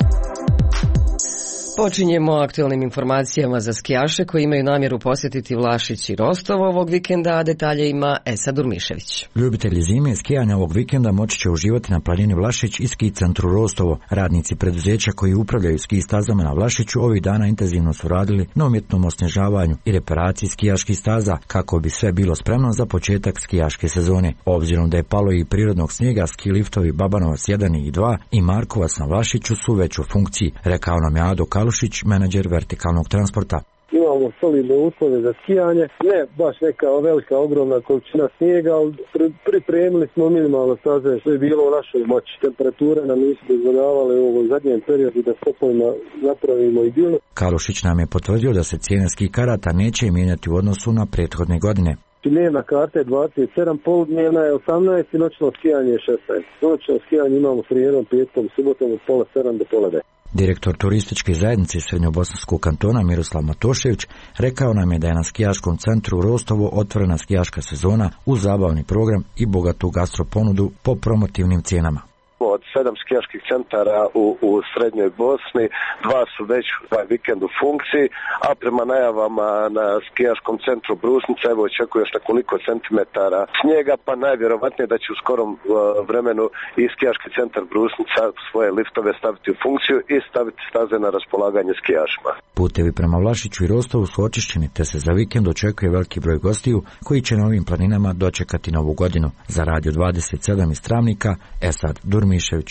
Počinjemo aktualnim informacijama za skijaše koji imaju namjeru posjetiti Vlašić i Rostovo ovog vikenda, a detalje ima Esad Durmišević. Ljubitelji zime i skijanja ovog vikenda moći će uživati na planini Vlašić i ski centru Rostovo. Radnici preduzeća koji upravljaju ski stazama na Vlašiću ovih dana intenzivno su radili na umjetnom osnježavanju i reparaciji skijaških staza kako bi sve bilo spremno za početak skijaške sezone. Obzirom da je palo i prirodnog snijega, ski liftovi Babanovac 1 i 2 i Markovac na Vlašiću su već u funkciji, rekao nam je Ado Kalušić, menadžer vertikalnog transporta. Imamo solidne uslove za skijanje, ne baš neka velika, ogromna količina snijega, ali pripremili smo minimalno staze što je bilo u našoj moći. Temperature nam nisu dozvoljavale u ovom zadnjem periodu da stopovima napravimo i bilo. Kalušić nam je potvrdio da se cijene ski karata neće mijenjati u odnosu na prethodne godine. Dnevna karta je 27, poludnevna je 18 i noćno skijanje je 16. Noćno skijanje imamo srijedom, petkom, subotom od pola 7 do pola 9. Direktor turističke zajednice Srednjobosanskog kantona Miroslav Matošević rekao nam je da je na skijaškom centru Rostovo otvorena skijaška sezona uz zabavni program i bogatu gastroponudu po promotivnim cijenama. Od 7 skijaških centara u srednjoj Bosni, 2 su već ovaj vikend u funkciji, a prema najavama na skijaškom centru Brusnica evo očekuje još nekoliko centimetara snijega, pa najvjerovatnije da će u skorom vremenu i skijaški centar Brusnica svoje liftove staviti u funkciju i staviti staze na raspolaganje skijašima. Putevi prema Vlašiću i Rostovu su očišćeni, te se za vikend očekuje veliki broj gostiju koji će na ovim planinama dočekati novu godinu. Za Radio 27 iz Travnika, Esad Durmišević.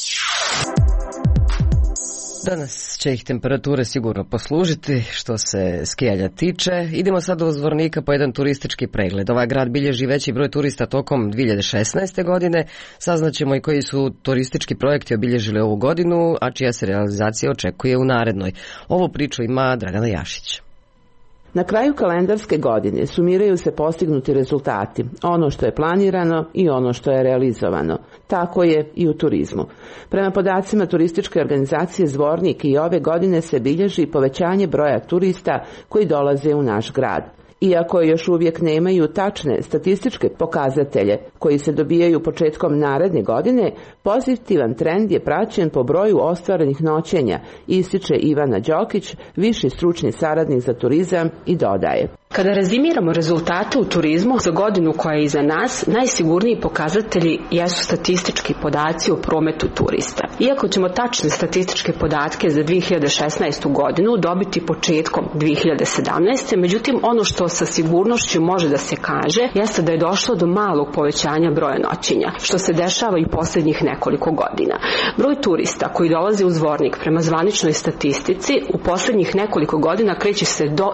Danas će ih temperature sigurno poslužiti što se skijanja tiče. Idemo sad do Zvornika po jedan turistički pregled. Ovaj grad bilježi veći broj turista tokom 2016. godine. Saznaćemo i koji su turistički projekti obilježili ovu godinu, a čija se realizacija očekuje u narednoj. Ovu priču ima Dragana Jašić. Na kraju kalendarske godine sumiraju se postignuti rezultati, ono što je planirano i ono što je realizovano. Tako je i u turizmu. Prema podacima turističke organizacije Zvornik i ove godine se bilježi povećanje broja turista koji dolaze u naš grad. Iako još uvijek nemaju tačne statističke pokazatelje koji se dobijaju početkom naredne godine, pozitivan trend je praćen po broju ostvarenih noćenja, ističe Ivana Đokić, viši stručni saradnik za turizam i dodaje. Kada rezimiramo rezultate u turizmu za godinu koja je iza nas, najsigurniji pokazatelji jesu statistički podaci o prometu turista. Iako ćemo tačne statističke podatke za 2016. godinu dobiti početkom 2017. Međutim, ono što sa sigurnošću može da se kaže jeste da je došlo do malog povećanja broja noćenja, što se dešava i posljednjih nekoliko godina. Broj turista koji dolaze u Zvornik prema zvaničnoj statistici u posljednjih nekoliko godina kreće se do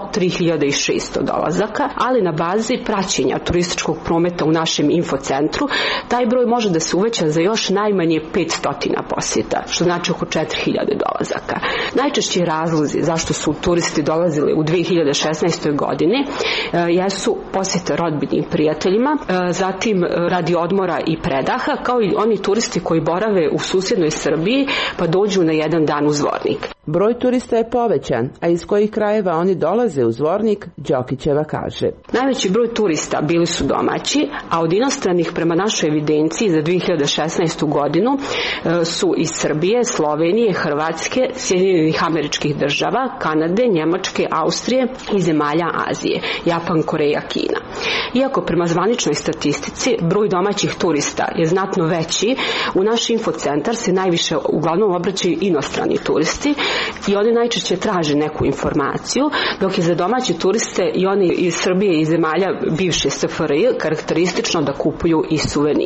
3600 dolazaka, ali na bazi praćenja turističkog prometa u našem infocentru taj broj može da se uveća za još najmanje 500 posjeta, što znači oko 4000 dolazaka. Najčešći razlozi zašto su turisti dolazili u 2016. godini jesu posjete rodbinim prijateljima, zatim radi odmora i predaha, kao i oni turisti koji borave u susjednoj Srbiji pa dođu na jedan dan u Zvornik. Broj turista je povećan, a iz kojih krajeva oni dolaze u Zvornik, Đokićeva kaže. Najveći broj turista bili su domaći, a od inostranih prema našoj evidenciji za 2016. godinu su iz Srbije, Slovenije, Hrvatske, Sjedinjenih Američkih Država, Kanade, Njemačke, Austrije i zemalja Azije, Japan, Koreja, Kina. Iako prema zvaničnoj statistici broj domaćih turista je znatno veći, u naš infocentar se najviše uglavnom obraćaju inostrani turisti i oni najčešće traže neku informaciju, dok je za domaće turiste i oni iz Srbije i zemalja bivše SFRJ karakteristično da kupuju i suvenire.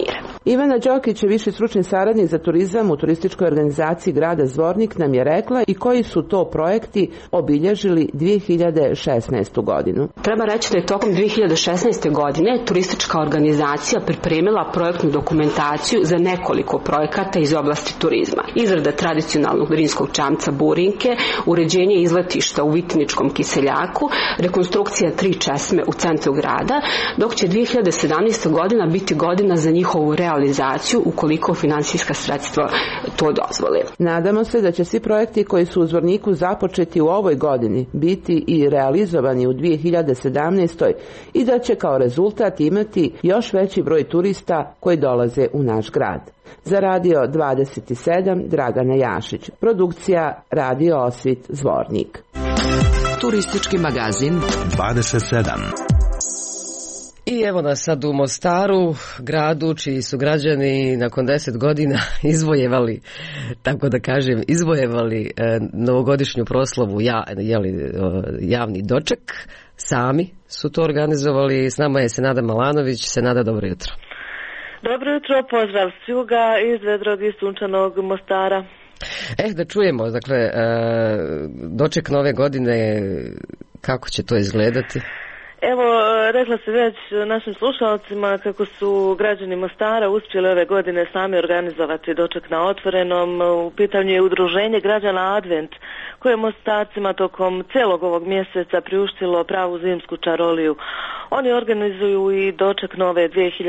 Ivana Đokić je viši stručni saradnik za turizam u turističkoj organizaciji grada Zvornik, nam je rekla i koji su to projekti obilježili 2016. godinu. Treba reći da je tokom 2016. godine turistička organizacija pripremila projektnu dokumentaciju za nekoliko projekata iz oblasti turizma. Izrada tradicionalnog drinskog čamca Burinke, uređenje izletišta u Vitiničkom Kiseljaku, rekonstrukcija 3 česme u centru grada, dok će 2017. godina biti godina za njihovu realizaciju ukoliko finansijska sredstva to dozvole. Nadamo se da će svi projekti koji su u Zvorniku započeti u ovoj godini biti i realizovani u 2017. i da će kao rezultat imati još veći broj turista koji dolaze u naš grad. Za Radio 27 Dragana Jašić, produkcija Radio Osvit Zvornik. Turistički magazin 27. I evo nas sad u Mostaru, gradu čiji su građani nakon 10 godina izvojevali, tako da kažem, novogodišnju proslavu, javni doček. Sami su to organizovali. S nama je Senada Malanović. Senada, dobro jutro. Dobro jutro, pozdrav s juga iz vedrog i sunčanog Mostara. Da čujemo, dakle, doček nove godine, kako će to izgledati? Evo, rekla se već našim slušalcima kako su građani Mostara uspjeli ove godine sami organizovati doček na otvorenom. U pitanju je udruženje građana Advent, koje Mostarcima tokom cijelog ovog mjeseca priuštilo pravu zimsku čaroliju. Oni organizuju i doček nove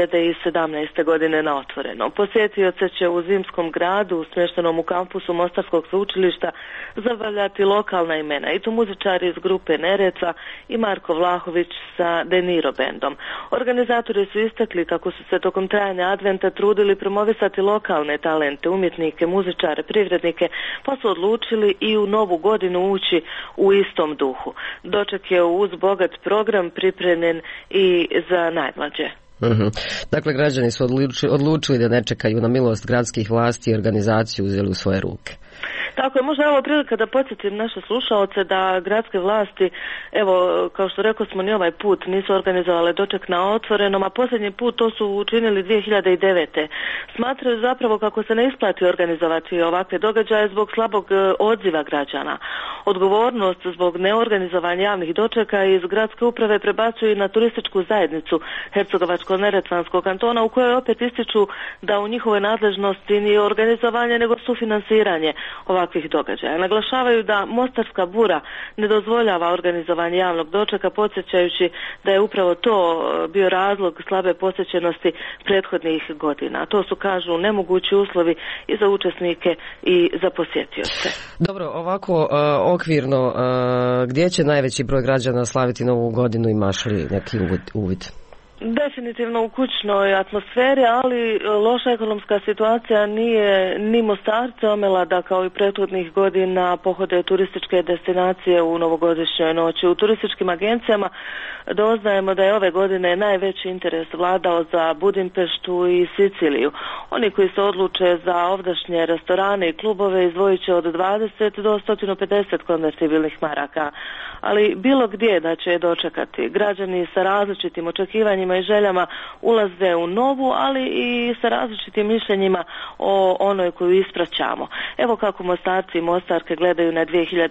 2017. godine na otvorenom. Posjetioce će u zimskom gradu, smještenom u kampusu Mostarskog sveučilišta, zabavljati lokalna imena, i to muzičari iz grupe Neretva i Marko Vlahović sa Deniro bendom. Organizatori su istakli kako su se tokom trajanja Adventa trudili promovisati lokalne talente, umjetnike, muzičare, privrednike, pa su odlučili i u novu godinu ući u istom duhu. Doček je uz bogat program pripremljen i za najmlađe. Dakle, građani su odlučili da ne čekaju na milost gradskih vlasti i organizaciju uzeli u svoje ruke. Tako je, možda je ovo prilika da podsjetim naše slušaoce da gradske vlasti, evo, kao što rekao smo, ni ovaj put nisu organizovale doček na otvorenom, a posljednji put to su učinili 2009. Smatraju zapravo kako se ne isplati organizovati ovakve događaje zbog slabog odziva građana. Odgovornost zbog neorganizovanja javnih dočeka iz gradske uprave prebacuju na turističku zajednicu Hercegovačko-neretvanskog kantona, u kojoj opet ističu da u njihovoj nadležnosti nije organizovanje nego sufinansiranje ovakvih događaja. Naglašavaju da Mostarska bura ne dozvoljava organizovanje javnog dočeka, podsjećajući da je upravo to bio razlog slabe posjećenosti prethodnih godina. To su, kažu, nemogući uslovi i za učesnike i za posjetioce. Dobro, ovako okvirno, gdje će najveći broj građana slaviti novu godinu, imaš li neki uvid? Definitivno u kućnoj atmosferi, ali loša ekonomska situacija nije ni Mostarce omela da kao i prethodnih godina pohode turističke destinacije u novogodišnjoj noći. U turističkim agencijama doznajemo da je ove godine najveći interes vladao za Budimpeštu i Siciliju. Oni koji se odluče za ovdašnje restorane i klubove izdvojit će od 20 do 150 konvertibilnih maraka. Ali bilo gdje da će je dočekati. Građani sa različitim očekivanjima i željama ulaze u novu, ali i sa različitim mišljenjima o onoj koju ispraćamo. Evo kako Mostarci i Mostarke gledaju na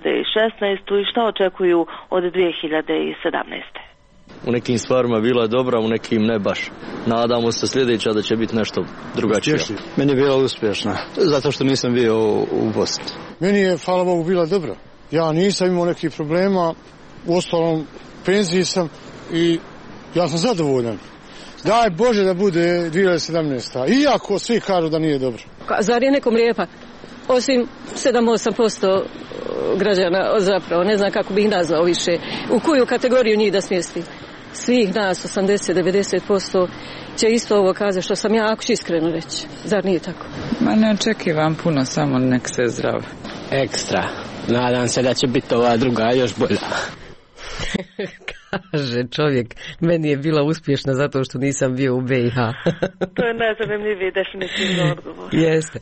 2016. i šta očekuju od 2017. U nekim stvarima bila je dobra, u nekim ne baš. Nadamo se sljedeća da će biti nešto drugačije. Meni je bila uspješna, zato što nisam bio u Bosni. Meni je, hvala Bogu, bila dobra. Ja nisam imao nekih problema, u ostalom penziji sam i ja sam zadovoljan. Daj Bože da bude 2017. Iako svi kažu da nije dobro. Zar je nekom lijepa? Osim 7-8% građana, zapravo ne znam kako bi ih nazvao više. U koju kategoriju njih da smjesti? Svih nas 80-90% će isto ovo kazati što sam ja, ako ću iskreno reći. Zar nije tako? Ma ne očekivam puno, samo nek se zdrav. Ekstra. Nadam se da će biti ova druga još bolja. Kaže čovjek, meni je bila uspješna zato što nisam bio u BiH. To je najzanimljiviji definitivno odgovor. Jeste.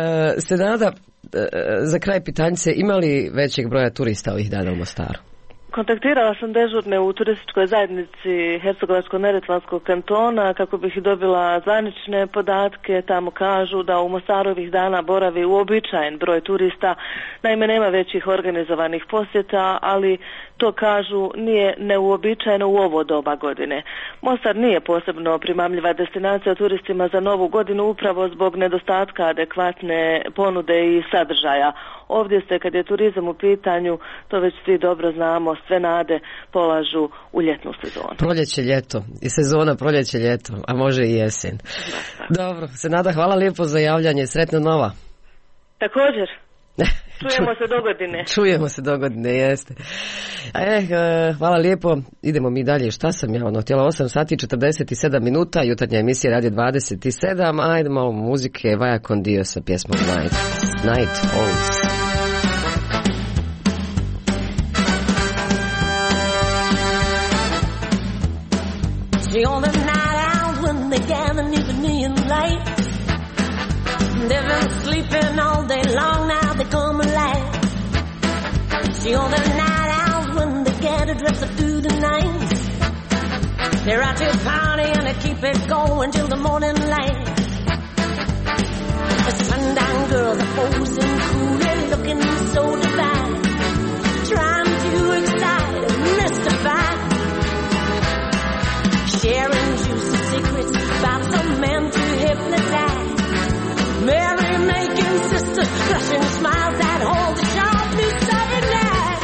Senada, za kraj pitanjice, ima li većeg broja turista ovih dana u Mostaru? Kontaktirala sam dežurne u turističkoj zajednici Hercegovačko-neretvanskog kantona kako bih dobila zvanične podatke. Tamo kažu da u Mostaru ovih dana boravi uobičajen broj turista. Naime, nema većih organizovanih posjeta, ali to kažu nije neuobičajeno u ovo doba godine. Mostar nije posebno primamljiva destinacija turistima za novu godinu upravo zbog nedostatka adekvatne ponude i sadržaja. Ovdje se, kad je turizam u pitanju, to već svi dobro znamo, sve nade polažu u ljetnu sezonu. Proljeće, ljeto. I sezona proljeće, ljeto, a može i jesen. Dobro, Senada, hvala lijepo za javljanje. Sretna nova. Također. Čujemo se dogodine. Čujemo se dogodine, jeste. Hvala lijepo. Idemo mi dalje. Šta sam ja htjela? 8 sati 47 minuta. Jutarnja emisija Radio 27. Ajde malo muzike. Vaja con Dio sa pjesmom Night Owls. See all the night owls when they gather near the neon light. They've been sleeping all day long, now they come alive. See all the night owls when they gather dressed up through the night. They're out to party and they keep it going till the morning light. The sundown girls are posing coolly, looking so divine, trying to excite and mystify, sharing juicy secrets about some men to hypnotize. Merry-making sisters, flashing smiles that hold the sharp blue southern night.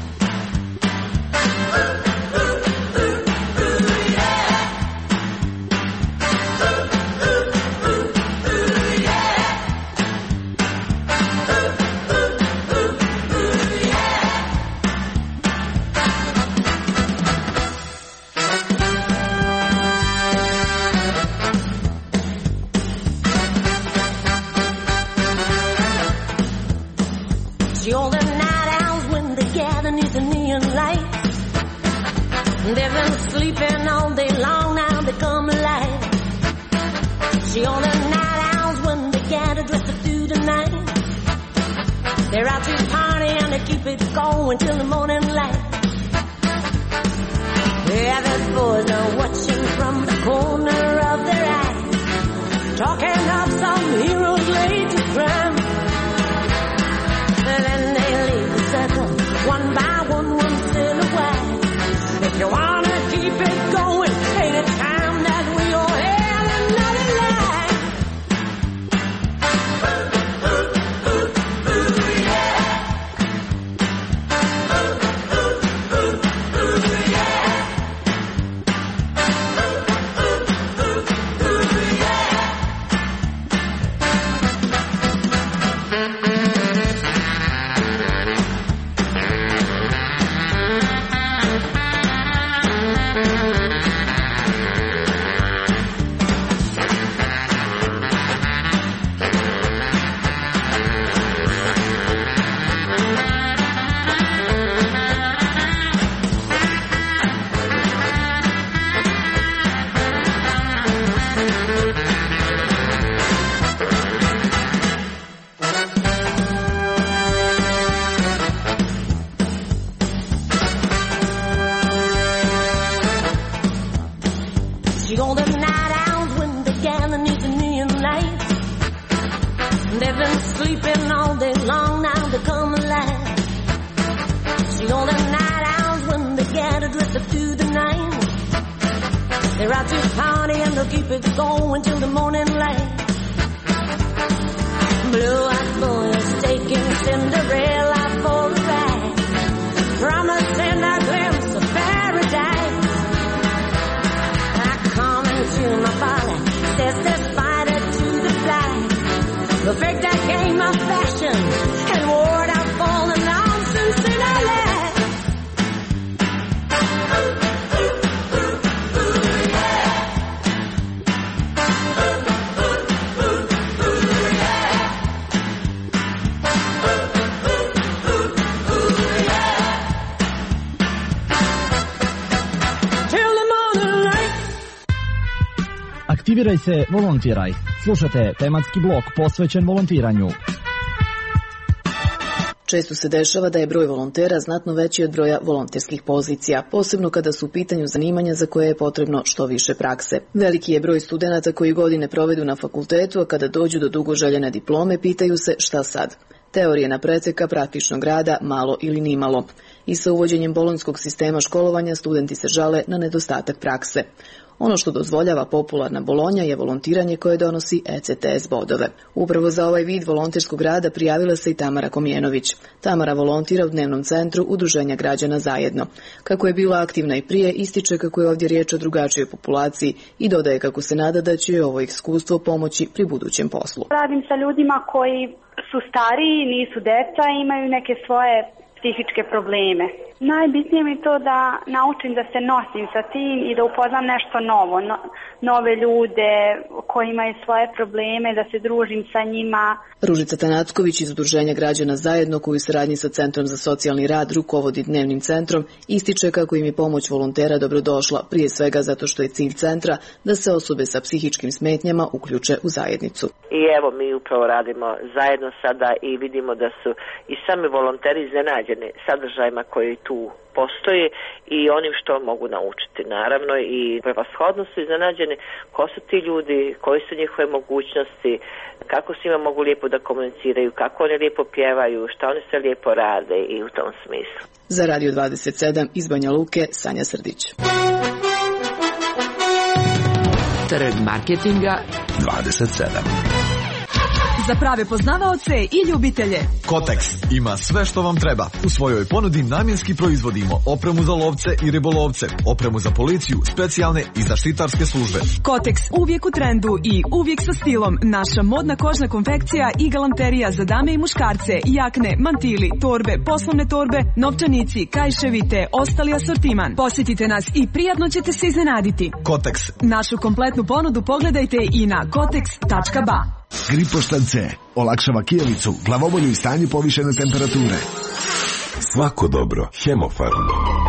See all the night owls when they gather near the neon light. They've been sleeping all day long, now they come alive. See all the night owls when they gather dressed up through the night. They're out to party and they keep it going till the morning light. The avid boys are watching from the corner of their eyes, talking of some heroes laid to crime. Then they leave the circle, one by one, one silhouette. If you wanna keep it going, ain't it time that we all have another life? See all the night owls when they gather neath the neon light. They've been sleeping all day long, now they come alive. See all the night owls when they gather dressed up through the night. They're out to party and they'll keep it going till the morning light. Blue-eyed boys taking Cinderella for a ride, promising a glimpse of paradise. To my father, says there's spider to the fly. We'll break that game of fashion and ward out all the nonsense in our life. Aktiviraj se, volontiraj. Slušate tematski blok posvećen volontiranju. Često se dešava da je broj volontera znatno veći od broja volonterskih pozicija, posebno kada su u pitanju zanimanja za koje je potrebno što više prakse. Veliki je broj studenata koji godine provedu na fakultetu, a kada dođu do dugo željene diplome, pitaju se šta sad. Teorije na pretek, praktičnog rada malo ili nimalo. I sa uvođenjem bolonjskog sistema školovanja studenti se žale na nedostatak prakse. Ono što dozvoljava popularna Bolonja je volontiranje koje donosi ECTS bodove. Upravo za ovaj vid volonterskog rada prijavila se i Tamara Komjenović. Tamara volontira u dnevnom centru Udruženja građana Zajedno. Kako je bila aktivna i prije, ističe kako je ovdje riječ o drugačijoj populaciji i dodaje kako se nada da će ovo iskustvo pomoći pri budućem poslu. Radim sa ljudima koji su stariji, nisu deca, imaju neke svoje psihičke probleme. Najbitnije mi je to da naučim da se nosim sa tim i da upoznam nešto novo, nove ljude koji imaju svoje probleme, da se družim sa njima. Ružica Tanacković iz Udruženja građana Zajedno, koju u saradnji sa Centrom za socijalni rad rukovodi dnevnim centrom, ističe kako im je pomoć volontera dobrodošla, prije svega zato što je cilj centra da se osobe sa psihičkim smetnjama uključe u zajednicu. I evo mi upravo radimo zajedno sada i vidimo da su i sami volonteri iznenađeni sadržajima koji tu postoje i onim što mogu naučiti. Naravno i prevashodno su iznenađeni ko su ti ljudi, koje su njihove mogućnosti, kako s njima mogu lijepo da komuniciraju, kako oni lijepo pjevaju, šta oni se lijepo rade i u tom smislu. Za Radio 27 iz Banja Luke, Sanja Srdić. Trg marketinga 27. Za prave poznavaoce i ljubitelje. Kotex ima sve što vam treba. U svojoj ponudi namjenski proizvodimo opremu za lovce i ribolovce, opremu za policiju, specijalne i zaštitarske službe. Kotex uvijek u trendu i uvijek sa stilom. Naša modna kožna konfekcija i galanterija za dame i muškarce, jakne, mantili, torbe, poslovne torbe, novčanici, kajševi te ostali asortiman. Posjetite nas i prijatno ćete se iznenaditi. Kotex. Našu kompletnu ponudu pogledajte i na kotex.ba. Gripoštan C olakšava kijevicu, glavobolju i stanje povišene temperature. Svako dobro, Hemofarm.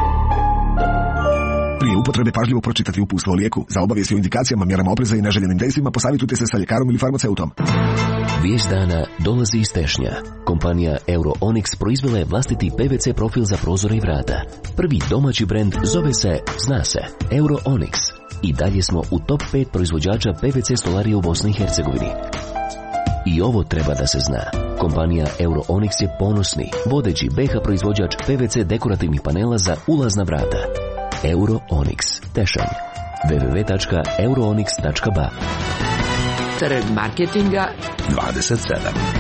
Prije upotrebe pažljivo pročitati uputstvo o lijeku. Za obavijesti o indikacijama, mjerama opreza i neželjenim dejstvima posavitujte se sa ljekarom ili farmaceutom. Vijest dana dolazi iz Tešnja. Kompanija Euro-Onyx proizvela je vlastiti PVC profil za prozore i vrata. Prvi domaći brend zove se, zna se, Euro-Onyx. I dalje smo u top 5 proizvođača PVC stolarije u Bosni i Hercegovini. I ovo treba da se zna. Kompanija Euro-Onyx je ponosni, vodeći BiH proizvođač PVC dekorativnih panela za ulazna vrata. Euro-Onyx, Tešanj. www.euroonyx.ba. Trg marketinga 27.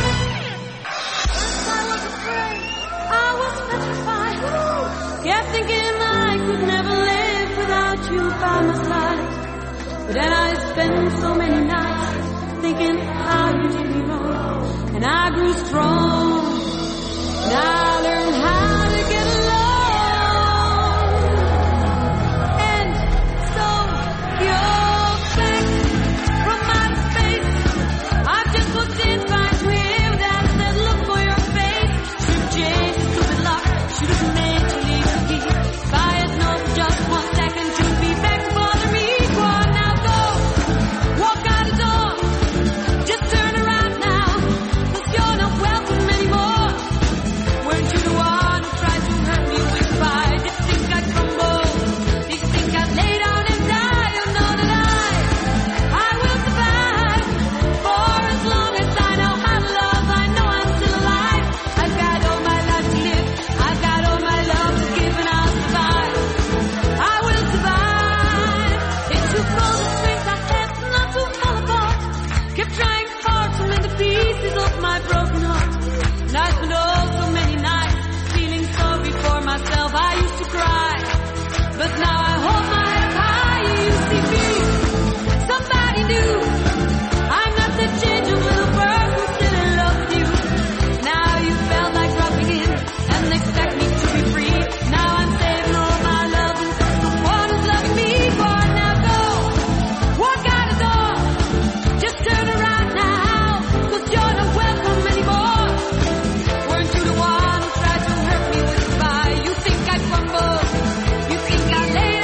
By my side, but then I spent so many nights thinking how you did me wrong, and I grew strong, and I learned how to get along, and so you're back from my space. I've just looked in right here with that said look for your face. Should change the stupid luck, should have made you leave the key. If I had known just 1 second to be back. You think I crumble? You think I lay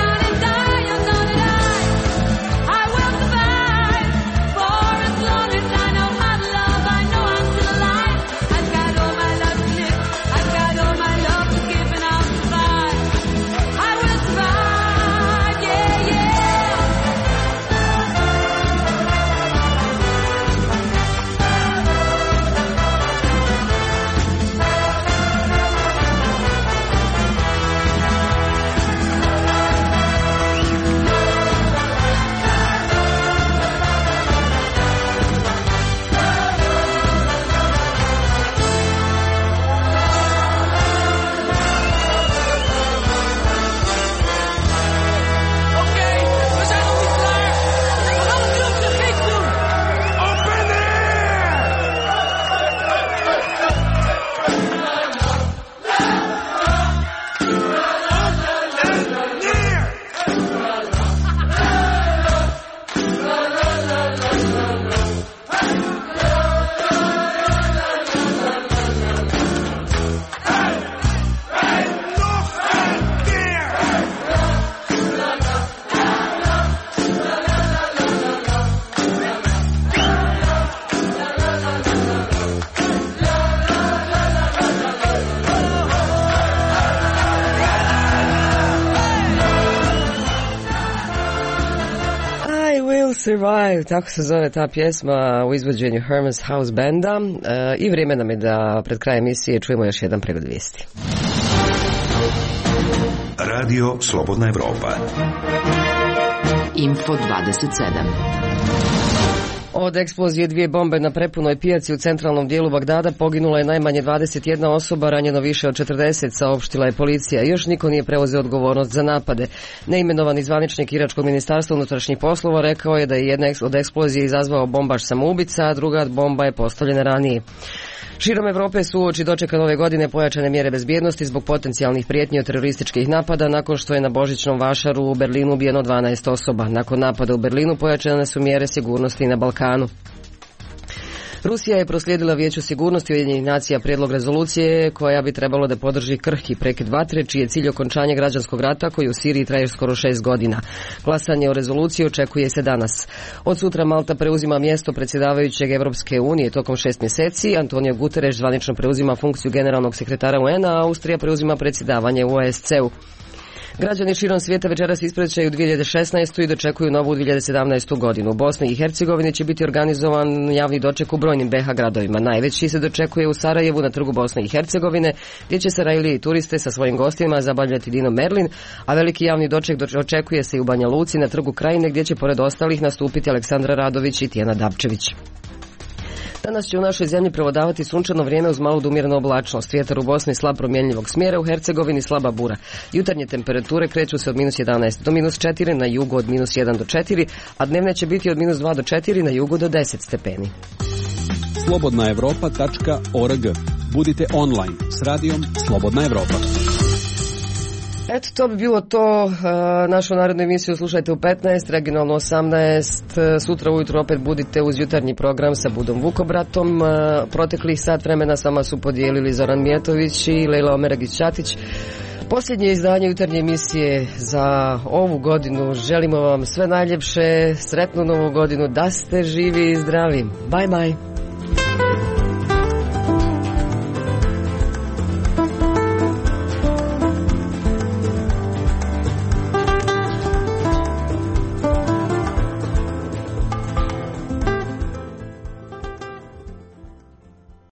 Survive, tako se zove ta pjesma u izvođenju Hermes House Banda. I vrijeme nam je da pred kraj emisije čujemo još jedan pregled vijesti. Radio Slobodna Evropa. Info 27. Od eksplozije 2 bombe na prepunoj pijaci u centralnom dijelu Bagdada poginula je najmanje 21 osoba, ranjeno više od 40, saopštila je policija. Još niko nije preuzeo odgovornost za napade. Neimenovani zvaničnik Iračkog ministarstva unutrašnjih poslova rekao je da je jedna od eksplozije izazvao bombaš samoubica, a druga bomba je postavljena ranije. Širom Evrope su uoči dočeka nove godine pojačane mjere bezbjednosti zbog potencijalnih prijetnji od terorističkih napada nakon što je na božićnom vašaru u Berlinu ubijeno 12 osoba. Nakon napada u Berlinu pojačane su mjere sigurnosti i na Balkanu. Rusija je proslijedila Vijeću sigurnosti Ujedinjenih nacija prijedlog rezolucije koja bi trebalo da podrži krhki prekid vatre, čiji je cilj okončanje građanskog rata koji u Siriji traje skoro 6 godina. Glasanje o rezoluciji očekuje se danas. Od sutra Malta preuzima mjesto predsjedavajućeg Evropske unije tokom 6 mjeseci. Antonio Guterres zvanično preuzima funkciju generalnog sekretara UN-a, a Austrija preuzima predsjedavanje u OSCE-u. Građani širom svijeta večeras ispraćaju 2016. i dočekuju novu 2017. godinu. U Bosni i Hercegovini će biti organizovan javni doček u brojnim BiH gradovima. Najveći se dočekuje u Sarajevu na trgu Bosne i Hercegovine, gdje će Sarajlije i turiste sa svojim gostima zabavljati Dino Merlin, a veliki javni doček očekuje se i u Banja Luci na trgu Krajine, gdje će pored ostalih nastupiti Aleksandra Radović i Tijana Dabčević. Danas će u našoj zemlji prevladavati sunčano vrijeme uz malu do umjerenu oblačnost. Vjetar u Bosni slab promjenljivog smjera, u Hercegovini slaba bura. Jutarnje temperature kreću se od -11 do -4, na jugu od -1 do 4, a dnevne će biti od -2 do 4, na jugu do 10 stepeni. slobodnaevropa.org. Budite online s radijom Slobodna Evropa. Eto, to bi bilo to. Našu narednu emisiju slušajte u 15, regionalno 18. Sutra ujutro opet budite uz jutarnji program sa Budom Vukobratom. Proteklih sat vremena s vama su podijelili Zoran Mijatović i Lejla Omeragić-Ćatić. Posljednje izdanje jutarnje emisije za ovu godinu. Želimo vam sve najljepše, sretnu novu godinu, da ste živi i zdravi. Bye bye.